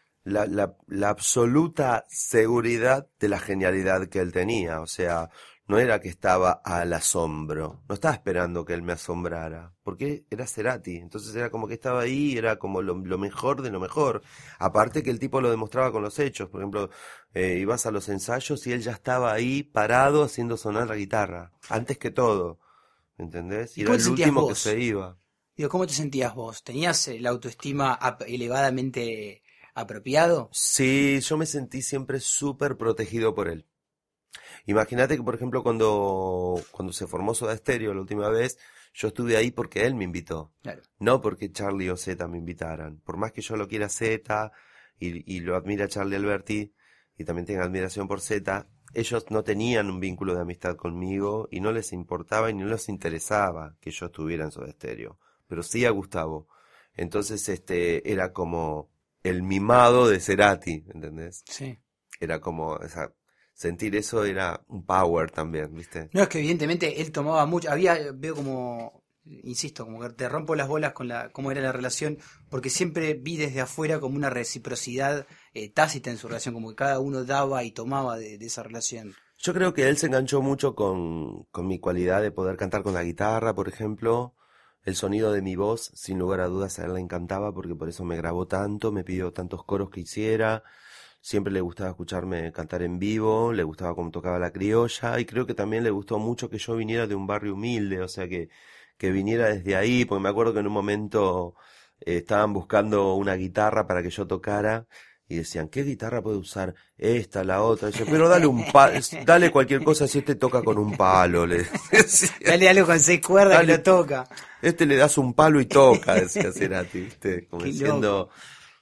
la absoluta seguridad de la genialidad que él tenía. O sea, no era que estaba al asombro, no estaba esperando que él me asombrara, porque era Cerati. Entonces era como que estaba ahí, era como lo mejor de lo mejor. Aparte que el tipo lo demostraba con los hechos. Por ejemplo, ibas a los ensayos y él ya estaba ahí parado haciendo sonar la guitarra, antes que todo. ¿Entendés? ¿Y Y era cómo te el sentías último que vos? se iba. Digo, ¿cómo te sentías vos? ¿Tenías la autoestima elevadamente apropiado? Sí, yo me sentí siempre súper protegido por él. Imagínate que, por ejemplo, cuando se formó Soda Stereo la última vez, yo estuve ahí porque él me invitó, Claro. no porque Charlie o Zeta me invitaran. Por más que yo lo quiera a Zeta y lo admira a Charlie Alberti y también tenga admiración por Zeta, ellos no tenían un vínculo de amistad conmigo y no les importaba y no les interesaba que yo estuviera en Soda Stereo, pero sí a Gustavo. Entonces, era como el mimado de Cerati, ¿entendés? Sí. Era como, sentir eso era un power también, ¿viste? No, es que evidentemente él tomaba mucho, veo como, insisto, como que te rompo las bolas con cómo era la relación, porque siempre vi desde afuera como una reciprocidad tácita en su relación, como que cada uno daba y tomaba de esa relación. Yo creo que él se enganchó mucho con mi cualidad de poder cantar con la guitarra, por ejemplo. El sonido de mi voz, sin lugar a dudas, a él le encantaba porque por eso me grabó tanto, me pidió tantos coros que hiciera. Siempre le gustaba escucharme cantar en vivo, le gustaba cómo tocaba la criolla y creo que también le gustó mucho que yo viniera de un barrio humilde, o sea que viniera desde ahí, porque me acuerdo que en un momento estaban buscando una guitarra para que yo tocara y decían, ¿qué guitarra puede usar? Esta, la otra. Y yo, pero dale dale cualquier cosa si este toca con un palo. Le decía. Dale algo con 6 cuerdas Dale, que lo toca. Este le das un palo y toca, decía Cerati, ¿viste? Como Qué diciendo,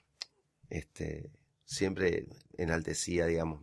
siempre enaltecía, digamos,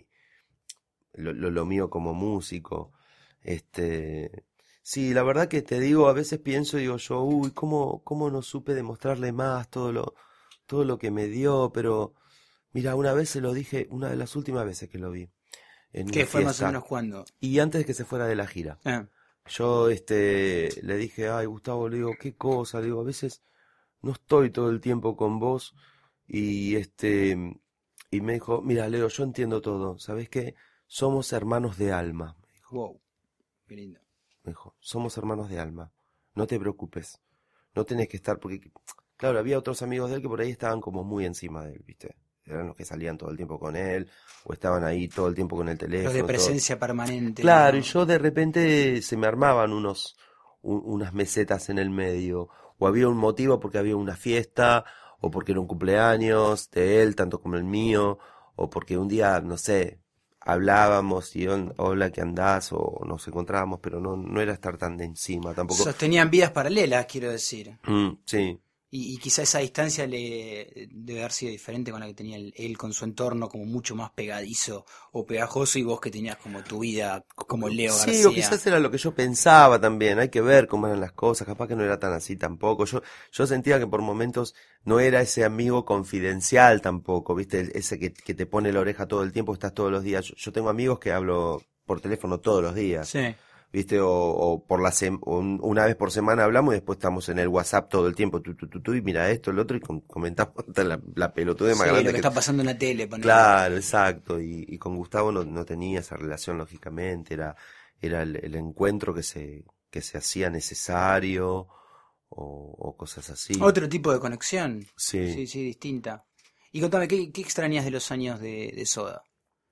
lo mío como músico. Sí, la verdad que te digo, a veces pienso, digo yo, uy, cómo no supe demostrarle más todo lo que me dio, pero mira, una vez se lo dije, una de las últimas veces que lo vi, en ¿Qué una fue más o fiesta, menos cuando? y antes de que se fuera de la gira. Yo, le dije, ay, Gustavo, le digo, qué cosa, le digo, a veces no estoy todo el tiempo con vos, y y me dijo, mira, Leo, yo entiendo todo, ¿sabés qué? Somos hermanos de alma, me dijo. Wow, qué lindo. Me dijo, somos hermanos de alma, no te preocupes, no tenés que estar, porque, claro, había otros amigos de él que por ahí estaban como muy encima de él, ¿viste? Eran los que salían todo el tiempo con él, o estaban ahí todo el tiempo con el teléfono. Los de todo. presencia permanente. Claro, ¿no? y yo de repente se me armaban unas mesetas en el medio, o había un motivo porque había una fiesta, o porque era un cumpleaños de él, tanto como el mío, o porque un día, no sé, hablábamos y hola, ¿qué andás? O nos encontrábamos, pero no era estar tan de encima tampoco. Sostenían vidas paralelas, quiero decir. Sí. Y quizá esa distancia le debe haber sido diferente con la que tenía él con su entorno como mucho más pegadizo o pegajoso y vos que tenías como tu vida como Leo Sí, García. o quizás era lo que yo pensaba también, hay que ver cómo eran las cosas, capaz que no era tan así tampoco. Yo sentía que por momentos no era ese amigo confidencial tampoco, ¿viste? Ese que te pone la oreja todo el tiempo, estás todos los días. Yo tengo amigos que hablo por teléfono todos los días. Sí. ¿Viste? O una vez por semana hablamos y después estamos en el WhatsApp todo el tiempo, y mira esto, el otro, y comentamos la pelotude más Sí, grande lo que está pasando en la tele. Ponele. Claro, exacto, y con Gustavo no tenía esa relación, lógicamente, era el encuentro que se hacía necesario, o cosas así. Otro tipo de conexión. Sí. Sí, distinta. Y contame, ¿qué extrañas de los años de Soda?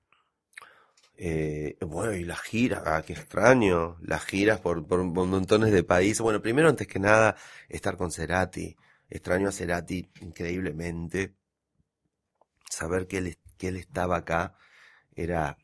Bueno, y las giras, qué extraño, las giras por montones de países. Bueno, primero, antes que nada, estar con Cerati. Extraño a Cerati increíblemente. Saber que él estaba acá era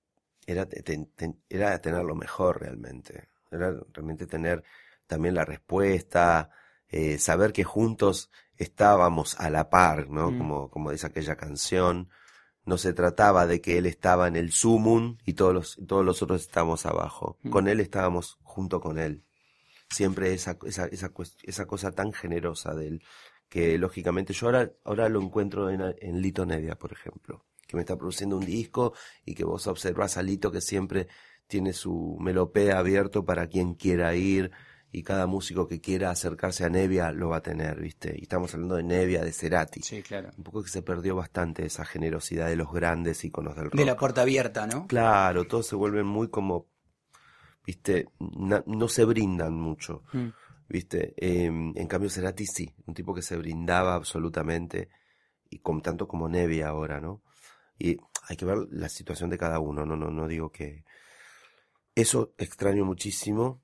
tener lo mejor realmente. Era realmente tener también la respuesta, saber que juntos estábamos a la par, ¿no? Como dice aquella canción. No se trataba de que él estaba en el sumum y todos los otros estábamos abajo. Con él estábamos junto con él. Siempre esa cosa tan generosa de él, que lógicamente yo ahora lo encuentro en Lito Nevia, por ejemplo, que me está produciendo un disco y que vos observás a Lito que siempre tiene su melopea abierto para quien quiera ir, y cada músico que quiera acercarse a Nevia lo va a tener, ¿viste? Y estamos hablando de Nevia, de Cerati. Sí, claro. Un poco que se perdió bastante esa generosidad de los grandes íconos del rock. De la puerta abierta, ¿no? Claro, todos se vuelven muy como, ¿viste? No se brindan mucho, ¿viste? En cambio Cerati sí, un tipo que se brindaba absolutamente, y tanto como Nevia ahora, ¿no? Y hay que ver la situación de cada uno, no digo que... Eso extraño muchísimo.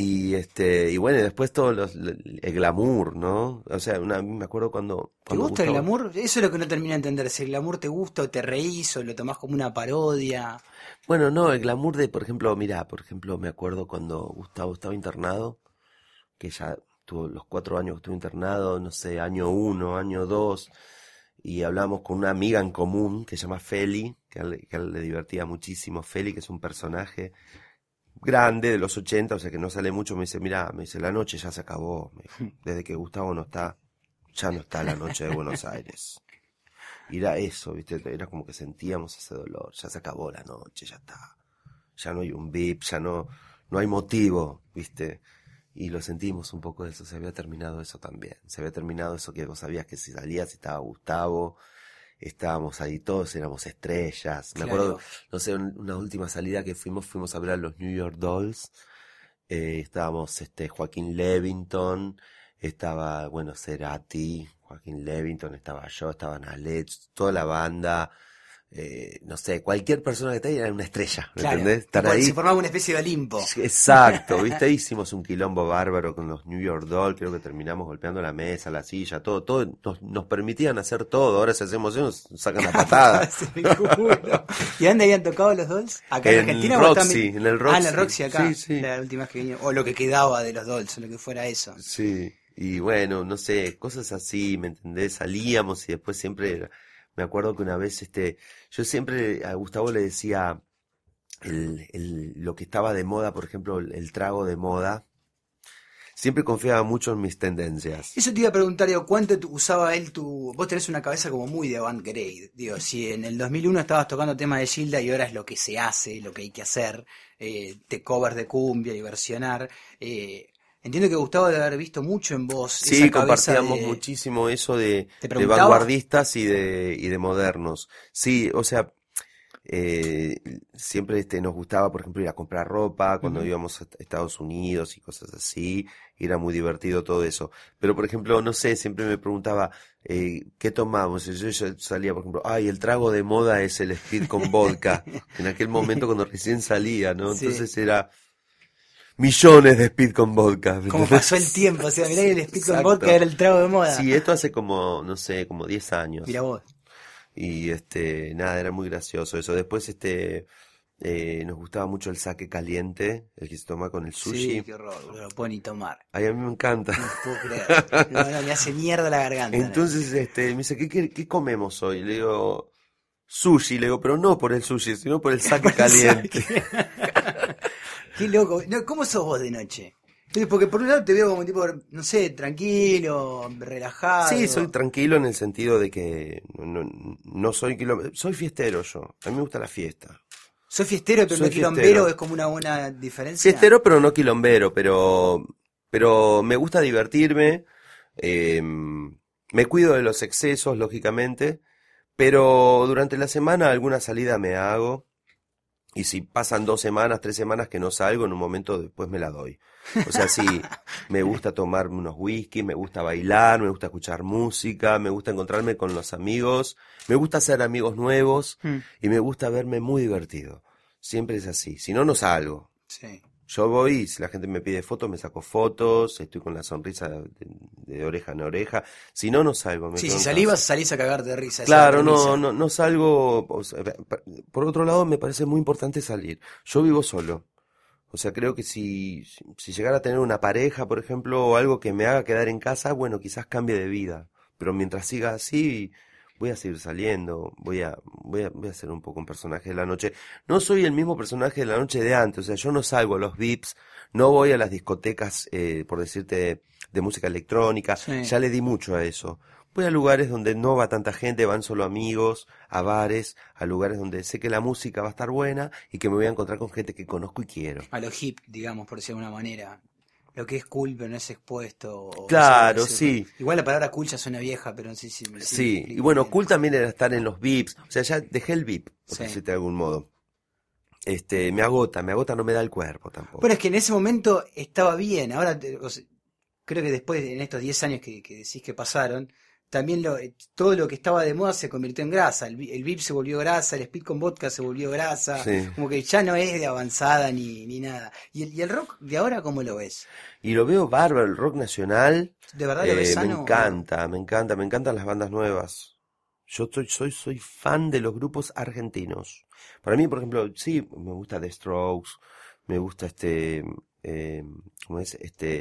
Y bueno, y después todo el glamour, ¿no? O sea, me acuerdo cuando ¿Te gusta Gustavo... el glamour? Eso es lo que no termina de entender. Si el glamour te gusta o te reís o lo tomás como una parodia. Bueno, no, el glamour de, por ejemplo, me acuerdo cuando Gustavo estaba internado, que ya tuvo los 4 años que estuvo internado, no sé, año 1, año 2, y hablamos con una amiga en común que se llama Feli, que a él le divertía muchísimo. Feli, que es un personaje grande de los 80, o sea que no sale mucho. Me dice, la noche ya se acabó. Desde que Gustavo no está, ya no está la noche de Buenos Aires. Y era eso, ¿viste? Era como que sentíamos ese dolor. Ya se acabó la noche, ya está. Ya no hay un beep, ya no hay motivo, ¿viste? Y lo sentimos un poco de eso. Se había terminado eso también. Se había terminado eso que vos sabías que si salías y estaba Gustavo, estábamos ahí todos, éramos estrellas. Me acuerdo, no sé, una última salida que fuimos a ver a los New York Dolls. Estábamos Joaquín Levington, estaba, bueno, Cerati, Joaquín Levington, estaba yo, estaba Nalet, toda la banda, no sé, cualquier persona que esté ahí era una estrella, ¿me Claro, entendés? Estar igual ahí. se formaba una especie de Olimpo. Exacto, ¿viste? Hicimos un quilombo bárbaro con los New York Dolls, creo que terminamos golpeando la mesa, la silla, todo nos permitían hacer todo. Ahora si hacemos eso nos sacan la patada. ¿Y dónde habían tocado los Dolls? ¿Acá en Argentina? Roxy, en el Roxy. Ah, en el Roxy acá, Sí. la última vez que vinieron. O lo que quedaba de los Dolls, o lo que fuera eso. Sí, y bueno, no sé, cosas así, ¿me entendés? Salíamos y después siempre, me acuerdo que una vez, yo siempre a Gustavo le decía lo que estaba de moda, por ejemplo, el trago de moda. Siempre confiaba mucho en mis tendencias. Eso te iba a preguntar, digo, ¿cuánto usaba él tu...? Vos tenés una cabeza como muy de avant-garde. Digo, si en el 2001 estabas tocando temas de Gilda y ahora es lo que se hace, lo que hay que hacer, de covers de cumbia y versionar... entiendo que Gustavo debe haber visto mucho en vos. Sí, esa cabeza compartíamos muchísimo eso de preguntaba? vanguardistas y de modernos. Sí, o sea, siempre nos gustaba, por ejemplo, ir a comprar ropa cuando íbamos a Estados Unidos y cosas así, y era muy divertido todo eso. Pero, por ejemplo, no sé, siempre me preguntaba, ¿qué tomamos? Y yo salía, por ejemplo, el trago de moda es el Speed con vodka, en aquel momento cuando recién salía, ¿no? Sí. Entonces era... millones de Speed con vodka. Como pasó el tiempo, o sea, mirá que el Speed con Exacto. vodka era el trago de moda. Sí, esto hace como, no sé, como 10 años. Mirá vos. Y nada, era muy gracioso eso. Después nos gustaba mucho el sake caliente, el que se toma con el sushi. Sí, qué horror, no lo puedo ni tomar. Ay, a mí me encanta. No puedo creer. No, me hace mierda la garganta. Entonces, me dice, ¿qué comemos hoy? Le digo, sushi. Le digo, pero no por el sushi, sino por el sake caliente. Qué loco. No, ¿cómo sos vos de noche? Porque por un lado te veo como un tipo, no sé, tranquilo, relajado. Sí, soy tranquilo en el sentido de que no soy soy fiestero yo. A mí me gusta la fiesta. Soy fiestero, pero Soy no quilombero, fiestero. es como una buena diferencia. Fiestero, pero no quilombero, pero me gusta divertirme. Me cuido de los excesos, lógicamente, pero durante la semana alguna salida me hago. Y si pasan 2 semanas, 3 semanas que no salgo, en un momento después me la doy. O sea, sí, me gusta tomarme unos whisky, me gusta bailar, me gusta escuchar música, me gusta encontrarme con los amigos, me gusta hacer amigos nuevos y me gusta verme muy divertido. Siempre es así. Si no, no salgo. Sí. Yo voy y si la gente me pide fotos, me saco fotos, estoy con la sonrisa de oreja en oreja. Si no, no salgo. Me Sí, quedo si en salís, casa. salís a cagarte de risa. esa Claro, es la premisa. no salgo. O sea, por otro lado, me parece muy importante salir. Yo vivo solo. O sea, creo que si llegara a tener una pareja, por ejemplo, o algo que me haga quedar en casa, bueno, quizás cambie de vida. Pero mientras siga así, voy a seguir saliendo, voy a ser un poco un personaje de la noche. No soy el mismo personaje de la noche de antes, o sea, yo no salgo a los VIPs, no voy a las discotecas, por decirte, de música electrónica, Sí. ya le di mucho a eso. Voy a lugares donde no va tanta gente, van solo amigos, a bares, a lugares donde sé que la música va a estar buena y que me voy a encontrar con gente que conozco y quiero. A lo hip, digamos, por decirlo de alguna manera. Lo que es cool, pero no es expuesto. O Claro, no sé, sí. Igual la palabra cool ya suena vieja, pero no sé si... Sí, y bueno, cool también era estar en los VIPs, o sea, ya dejé el VIP, por Sí. decirte de algún modo. Me agota, no me da el cuerpo tampoco. Bueno, es que en ese momento estaba bien. Ahora, o sea, creo que después, en estos 10 años que decís que pasaron, también todo lo que estaba de moda se convirtió en grasa. El VIP se volvió grasa, el Speed con vodka se volvió grasa. Sí. Como que ya no es de avanzada ni nada. ¿Y el rock de ahora cómo lo ves? Y lo veo bárbaro, el rock nacional. ¿De verdad lo ves sano? Me encantan las bandas nuevas. Yo soy fan de los grupos argentinos. Para mí, por ejemplo, sí, me gusta The Strokes, me gusta ¿cómo es?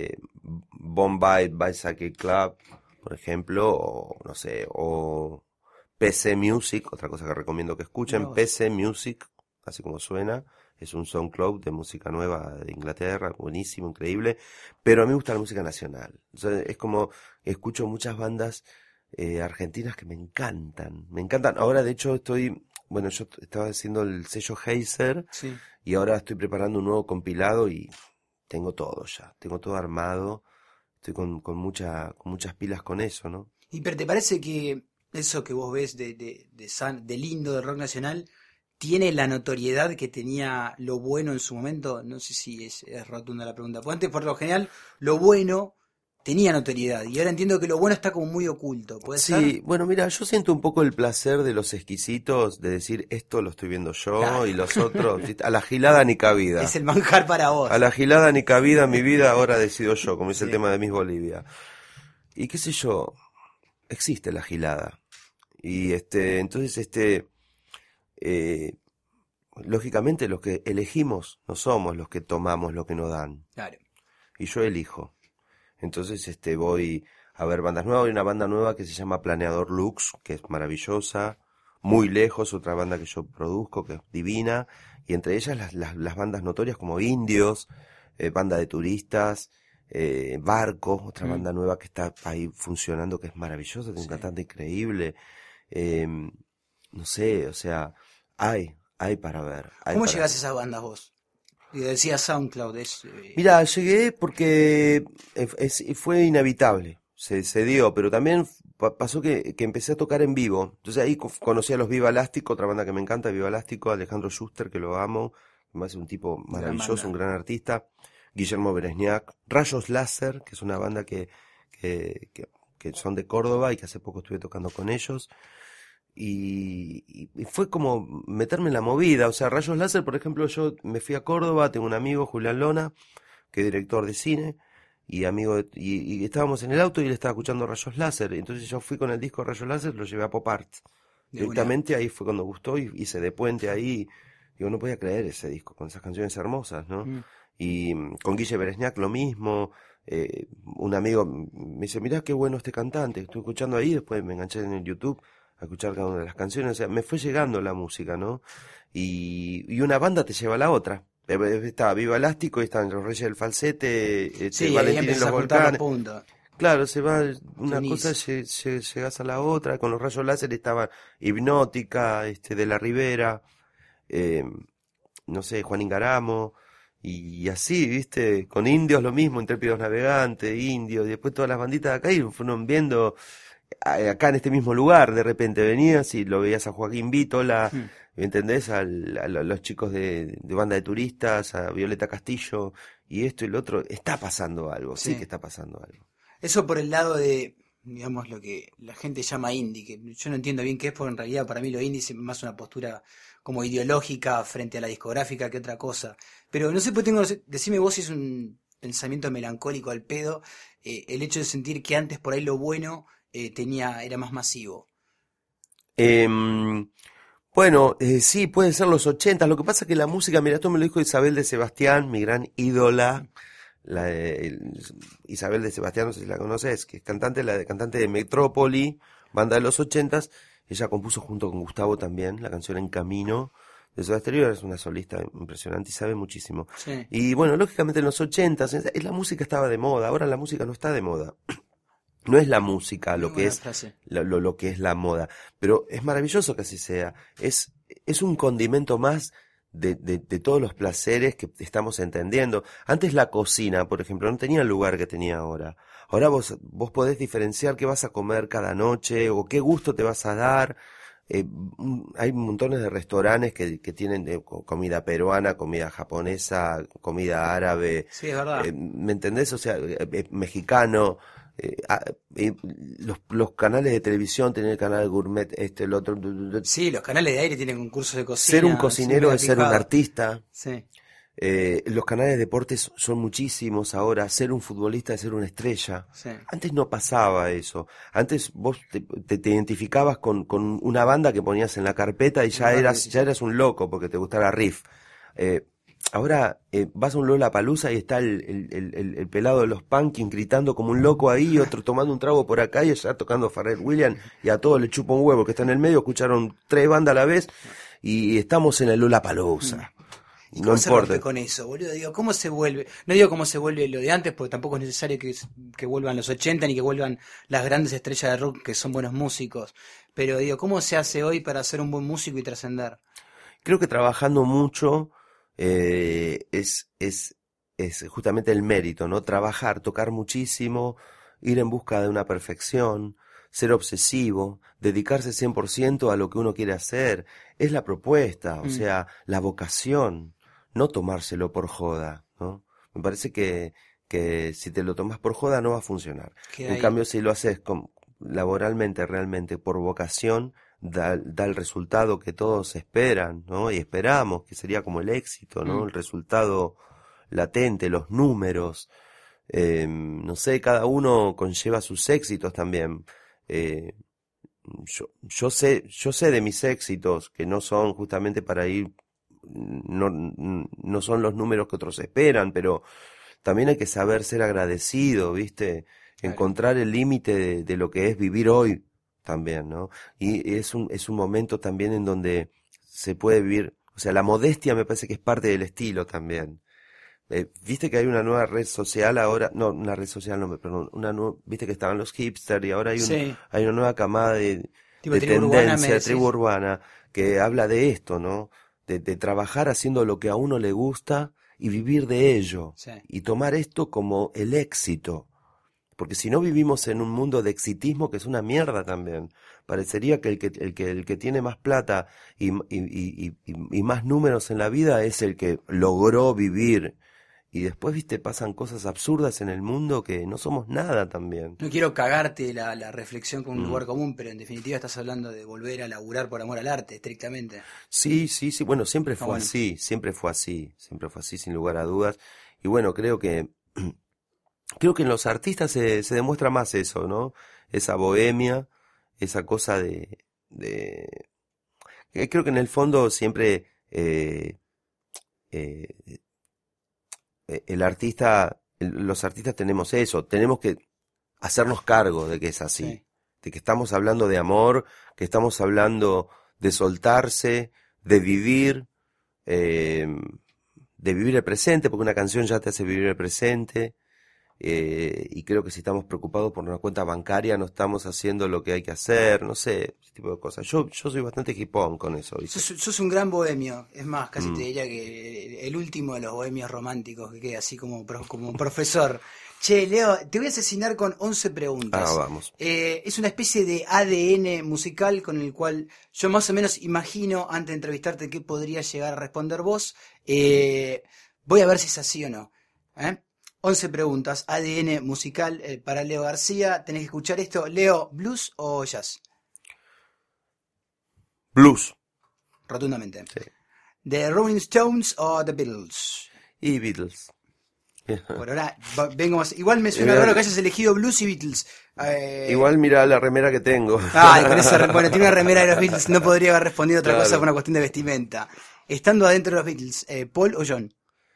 Bombay Bicycle Club, por ejemplo, o no sé, o PC Music, otra cosa que recomiendo que escuchen, Mirá vos. PC Music, así como suena, es un SoundCloud de música nueva de Inglaterra, buenísimo, increíble, pero a mí me gusta la música nacional. O sea, es como, escucho muchas bandas argentinas que me encantan. Ahora, de hecho, yo estaba haciendo el sello Heiser Sí. y ahora estoy preparando un nuevo compilado y tengo todo ya, tengo todo armado. Estoy con muchas pilas con eso, ¿no? ¿Pero te parece que eso que vos ves de lindo del rock nacional tiene la notoriedad que tenía lo bueno en su momento? No sé si es rotunda la pregunta. Porque antes, por lo general, lo bueno tenía notoriedad. Y ahora entiendo que lo bueno está como muy oculto. ¿Puede ser? Sí, bueno, mira, yo siento un poco el placer de los exquisitos de decir esto lo estoy viendo yo Claro. y los otros, a la gilada ni cabida. Es el manjar para vos. A la gilada ni cabida, mi vida ahora decido yo, como dice el Sí. tema de Miss Bolivia. Y qué sé yo, existe la gilada. Y entonces eh, lógicamente los que elegimos no somos los que tomamos lo que nos dan. Claro. Y yo elijo. Entonces voy a ver bandas nuevas. Hay una banda nueva que se llama Planeador Lux, que es maravillosa. Muy lejos, otra banda que yo produzco, que es divina. Y entre ellas las bandas notorias como Indios, Banda de Turistas, Barco, otra banda nueva que está ahí funcionando, que es maravillosa, tiene un cantante increíble. No sé, o sea, hay para ver. ¿Cómo llegás a esas bandas vos? Y decía SoundCloud, Mira, llegué porque fue inevitable, se dio, pero también pasó que empecé a tocar en vivo. Entonces ahí conocí a los Viva Elástico, otra banda que me encanta, Viva Elástico, Alejandro Schuster, que lo amo, me hace un tipo maravilloso, un gran artista, Guillermo Beresniak, Rayos Láser, que es una banda que son de Córdoba y que hace poco estuve tocando con ellos. Y fue como meterme en la movida, o sea, Rayos Láser, por ejemplo, yo me fui a Córdoba, tengo un amigo, Julián Lona, que es director de cine, y y estábamos en el auto y él estaba escuchando Rayos Láser, entonces yo fui con el disco Rayos Láser, lo llevé a Pop Art, directamente ahí fue cuando gustó y hice de puente ahí, digo, no podía creer ese disco, con esas canciones hermosas, ¿no? Y con Guille Beresniak lo mismo, un amigo me dice, mirá qué bueno este cantante, estuve escuchando ahí, después me enganché en el YouTube, a escuchar cada una de las canciones, o sea, me fue llegando la música, ¿no? Y una banda te lleva a la otra. Estaba Viva Elástico y están los Reyes del Falsete, Sí, ahí Valentín y empiezas los a juntar los Volcanes. puntos. Claro, se va una Unís. cosa, llegas a la otra, con los Rayos Láser estaba Hipnótica, de la Ribera, eh, no sé, Juan Ingaramo, y así, viste, con Indios lo mismo, Intrépidos Navegantes, Indios, y después todas las banditas de acá y fueron viendo acá en este mismo lugar, de repente venías y lo veías a Joaquín Vítola, ¿me entendés? A los chicos de Banda de Turistas, a Violeta Castillo, y esto y lo otro, está pasando algo, sí que está pasando algo. Eso por el lado de, digamos, lo que la gente llama indie, que yo no entiendo bien qué es, porque en realidad para mí lo indie es más una postura como ideológica frente a la discográfica que otra cosa. Pero no sé, pues decime vos si es un pensamiento melancólico al pedo, el hecho de sentir que antes por ahí lo bueno era más masivo. Bueno, sí, pueden ser los 80. Lo que pasa es que la música, mira, esto me lo dijo Isabel de Sebastián, mi gran ídola. Isabel de Sebastián, no sé si la conoces, que es cantante de Metrópoli, banda de los 80s. Ella compuso junto con Gustavo también la canción En Camino de Soda Stereo, es una solista impresionante y sabe muchísimo. Sí. Y bueno, lógicamente en los 80s la música estaba de moda, ahora la música no está de moda. No es la música lo que es lo que es la moda, pero es maravilloso que así sea. Es un condimento más de todos los placeres que estamos entendiendo. Antes la cocina, por ejemplo, no tenía el lugar que tenía ahora. Ahora vos podés diferenciar qué vas a comer cada noche o qué gusto te vas a dar. Hay montones de restaurantes que tienen comida peruana, comida japonesa, comida árabe. Sí, es verdad. ¿Me entendés? O sea, mexicano. Los canales de televisión tienen el canal gourmet, el otro. Sí, los canales de aire tienen concursos de cocina. Ser un cocinero es ser un artista. Sí. Los canales de deportes son muchísimos ahora. Ser un futbolista es ser una estrella. Sí. Antes no pasaba eso. Antes vos te identificabas con una banda que ponías en la carpeta y ya eras un loco porque te gustaba Riff. Ahora vas a un Lollapalooza y está el pelado de los Pumpkins gritando como un loco ahí, y otro tomando un trago por acá y allá tocando Pharrell Williams, y a todos le chupa un huevo que está en el medio. Escucharon 3 bandas a la vez y estamos en el Lollapalooza. ¿Y no cómo se importa. rompe con eso, boludo? Digo, ¿cómo se vuelve? No digo cómo se vuelve lo de antes, porque tampoco es necesario que vuelvan los 80 ni que vuelvan las grandes estrellas de rock que son buenos músicos. Pero digo, ¿cómo se hace hoy para ser un buen músico y trascender? Creo que trabajando mucho es justamente el mérito, ¿no? Trabajar, tocar muchísimo, ir en busca de una perfección, ser obsesivo, dedicarse 100% a lo que uno quiere hacer. Es la propuesta, o sea, la vocación, no tomárselo por joda, ¿no? Me parece que que si te lo tomas por joda no va a funcionar. Queda En ahí. cambio, si lo haces laboralmente, realmente, por vocación, da el resultado que todos esperan, ¿no? Y esperamos, que sería como el éxito, ¿no? Mm. El resultado latente, los números, no sé, cada uno conlleva sus éxitos también. Eh, yo sé de mis éxitos, que no son justamente para ir, no son los números que otros esperan, pero también hay que saber ser agradecido, ¿viste? Claro. Encontrar el límite de lo que es vivir hoy también, ¿no? Y es un momento también en donde se puede vivir, o sea, la modestia me parece que es parte del estilo también. Viste que hay una nueva red social ahora, no, una red social, no, perdón, viste que estaban los hipsters y ahora Sí. hay una nueva camada Tipo de tribu urbana, me tendencia, decís. tribu urbana, que habla de esto, ¿no? De trabajar haciendo lo que a uno le gusta y vivir de ello. Sí. Y tomar esto como el éxito. Porque si no vivimos en un mundo de exitismo que es una mierda también. Parecería que el que tiene más plata y más números en la vida es el que logró vivir. Y después, viste, pasan cosas absurdas en el mundo que no somos nada también. No quiero cagarte la reflexión con un Mm. lugar común, pero en definitiva estás hablando de volver a laburar por amor al arte, estrictamente. Sí, sí, sí, bueno, siempre Está fue bueno. así, siempre fue así, sin lugar a dudas. Y bueno, creo que en los artistas se demuestra más eso, ¿no? Esa bohemia, esa cosa creo que en el fondo siempre eh, los artistas tenemos eso, tenemos que hacernos cargo de que es así, Sí. de que estamos hablando de amor, que estamos hablando de soltarse, de vivir el presente, porque una canción ya te hace vivir el presente. Y creo que si estamos preocupados por una cuenta bancaria no estamos haciendo lo que hay que hacer, no sé, ese tipo de cosas. Yo soy bastante hipón con eso, ¿viste? Sos un gran bohemio, es más, casi Mm. te diría que el último de los bohemios románticos que queda así como, como profesor. Che, Leo, te voy a asesinar con 11 preguntas. Ah, vamos. Es una especie de ADN musical con el cual yo más o menos imagino, antes de entrevistarte, qué podrías llegar a responder vos. Voy a ver si es así o no. 11 preguntas, ADN musical para Leo García. Tenés que escuchar esto. Leo, ¿blues o jazz? Blues. Rotundamente. Sí. ¿The Rolling Stones o The Beatles? Y Beatles. Por ahora vengo más. Igual me suena raro que hayas elegido blues y Beatles. Igual mira la remera que tengo. Ay, con esa, bueno, tiene una remera de los Beatles. No podría haber respondido otra Claro. cosa por una cuestión de vestimenta. Estando adentro de los Beatles, ¿Paul o John?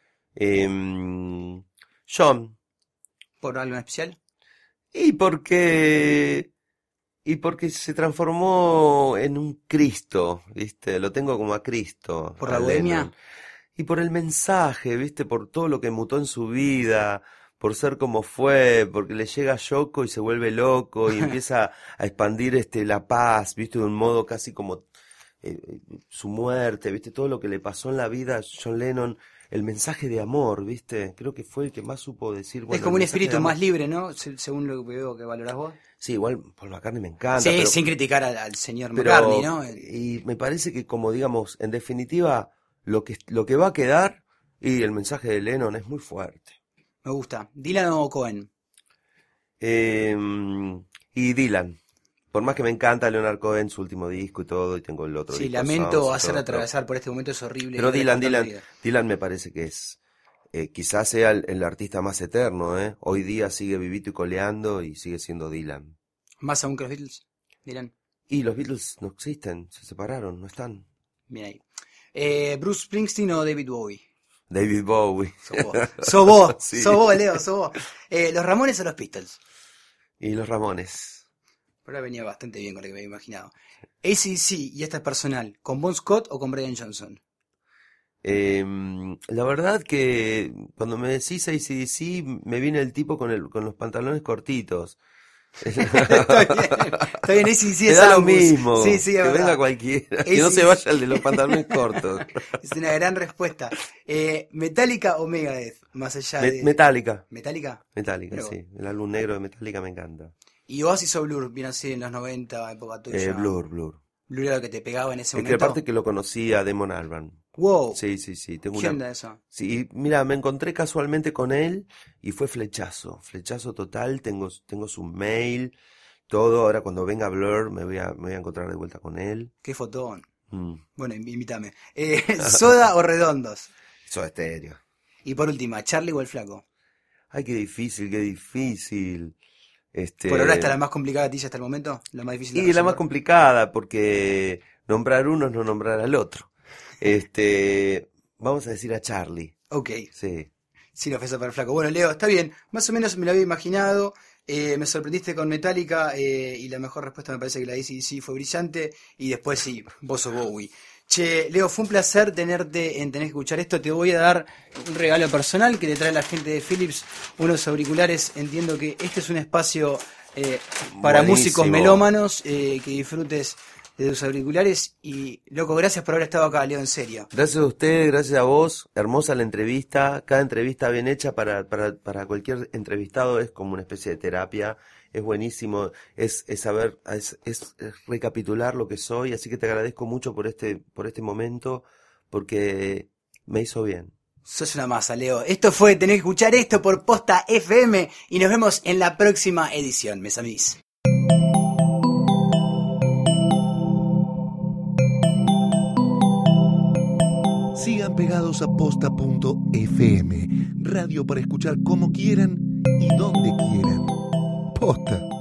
John. ¿Por algo en especial? Y porque se transformó en un Cristo, ¿viste? Lo tengo como a Cristo. ¿Por la a bohemia? Lennon. Y por el mensaje, ¿viste? Por todo lo que mutó en su vida, por ser como fue, porque le llega Yoko y se vuelve loco y empieza a expandir la paz, ¿viste? De un modo casi como su muerte, ¿viste? Todo lo que le pasó en la vida a John Lennon, el mensaje de amor, ¿viste? Creo que fue el que más supo decir, bueno, Es como el un mensaje de espíritu amor. más libre, ¿no? Según lo que veo que valorás vos. Sí, igual Paul McCartney me encanta, Sí, pero, sin criticar al señor pero- McCartney, ¿no? y me parece que como digamos, en definitiva, lo que va a quedar y el mensaje de Lennon es muy fuerte. Me gusta. ¿Dylan o Cohen? Y Dylan, por más que me encanta Leonard Cohen, su último disco y todo, y tengo el otro Sí, disco, lamento Songs y hacer todo, atravesar por este momento, es horrible. pero no le Dylan, falta Dylan, vida. Dylan me parece que es, quizás sea el artista más eterno, ¿eh? Hoy día sigue vivito y coleando y sigue siendo Dylan. Más aún que los Beatles, Dylan. Y los Beatles no existen, se separaron, no están. Bien ahí. ¿Bruce Springsteen o David Bowie? David Bowie. Sos vos. Sos vos, Sí. sos vos, Leo, sos vos. ¿Los Ramones o los Pistols? Y los Ramones. Por ahora venía bastante bien con lo que me había imaginado. AC/DC, y esta es personal, ¿con Bon Scott o con Brian Johnson? La verdad que cuando me decís AC/DC me viene el tipo con los pantalones cortitos. Está bien, AC/DC Me es da lo Angus. mismo. Sí, sí, es que verdad. venga cualquiera. Que no se vaya el de los pantalones cortos. Es una gran respuesta. ¿Metallica o Megadeth? Más allá de... Metallica. ¿Metallica? Metallica, Pero- sí. El álbum negro de Metallica me encanta. ¿Y Oasis o Blur? Bien así en los 90, época tuya. Blur. Blur era lo que te pegaba en ese Es que momento. aparte que lo conocí a Damon Albarn Wow. Sí. Tengo ¿Qué onda eso? Sí, mira, me encontré casualmente con él y fue flechazo total. Tengo su mail, todo. Ahora cuando venga Blur me voy a encontrar de vuelta con él. Qué fotón. Mm. Bueno, invítame. ¿Soda o Redondos? Soda Stereo. Y por última, ¿Charlie o el Flaco? Ay, qué difícil. ¿Por ahora está la más complicada tilla hasta el momento? ¿La más difícil de Y la más resolver? complicada, porque nombrar uno es no nombrar al otro. Vamos a decir a Charlie. Ok, Sí. sin ofensa para el Flaco. Bueno, Leo, está bien. Más o menos me lo había imaginado. Me sorprendiste con Metallica y la mejor respuesta me parece que la de AC/DC fue brillante. Y después sí, vos sos Bowie. Che, Leo, fue un placer tenerte en Tenés que escuchar esto. Te voy a dar un regalo personal que te trae la gente de Philips, unos auriculares. Entiendo que este es un espacio para Buenísimo. músicos melómanos, que disfrutes de tus auriculares. Y, loco, gracias por haber estado acá, Leo, en serio. Gracias a usted, gracias a vos. Hermosa la entrevista. Cada entrevista bien hecha para cualquier entrevistado es como una especie de terapia. Es buenísimo, es saber, es recapitular lo que soy. Así que te agradezco mucho por este momento, porque me hizo bien. Sos una masa, Leo. Esto fue Tenés que escuchar esto por Posta FM y nos vemos en la próxima edición, mes amigos. Sigan pegados a posta.fm, radio para escuchar como quieran y donde quieran. Posta.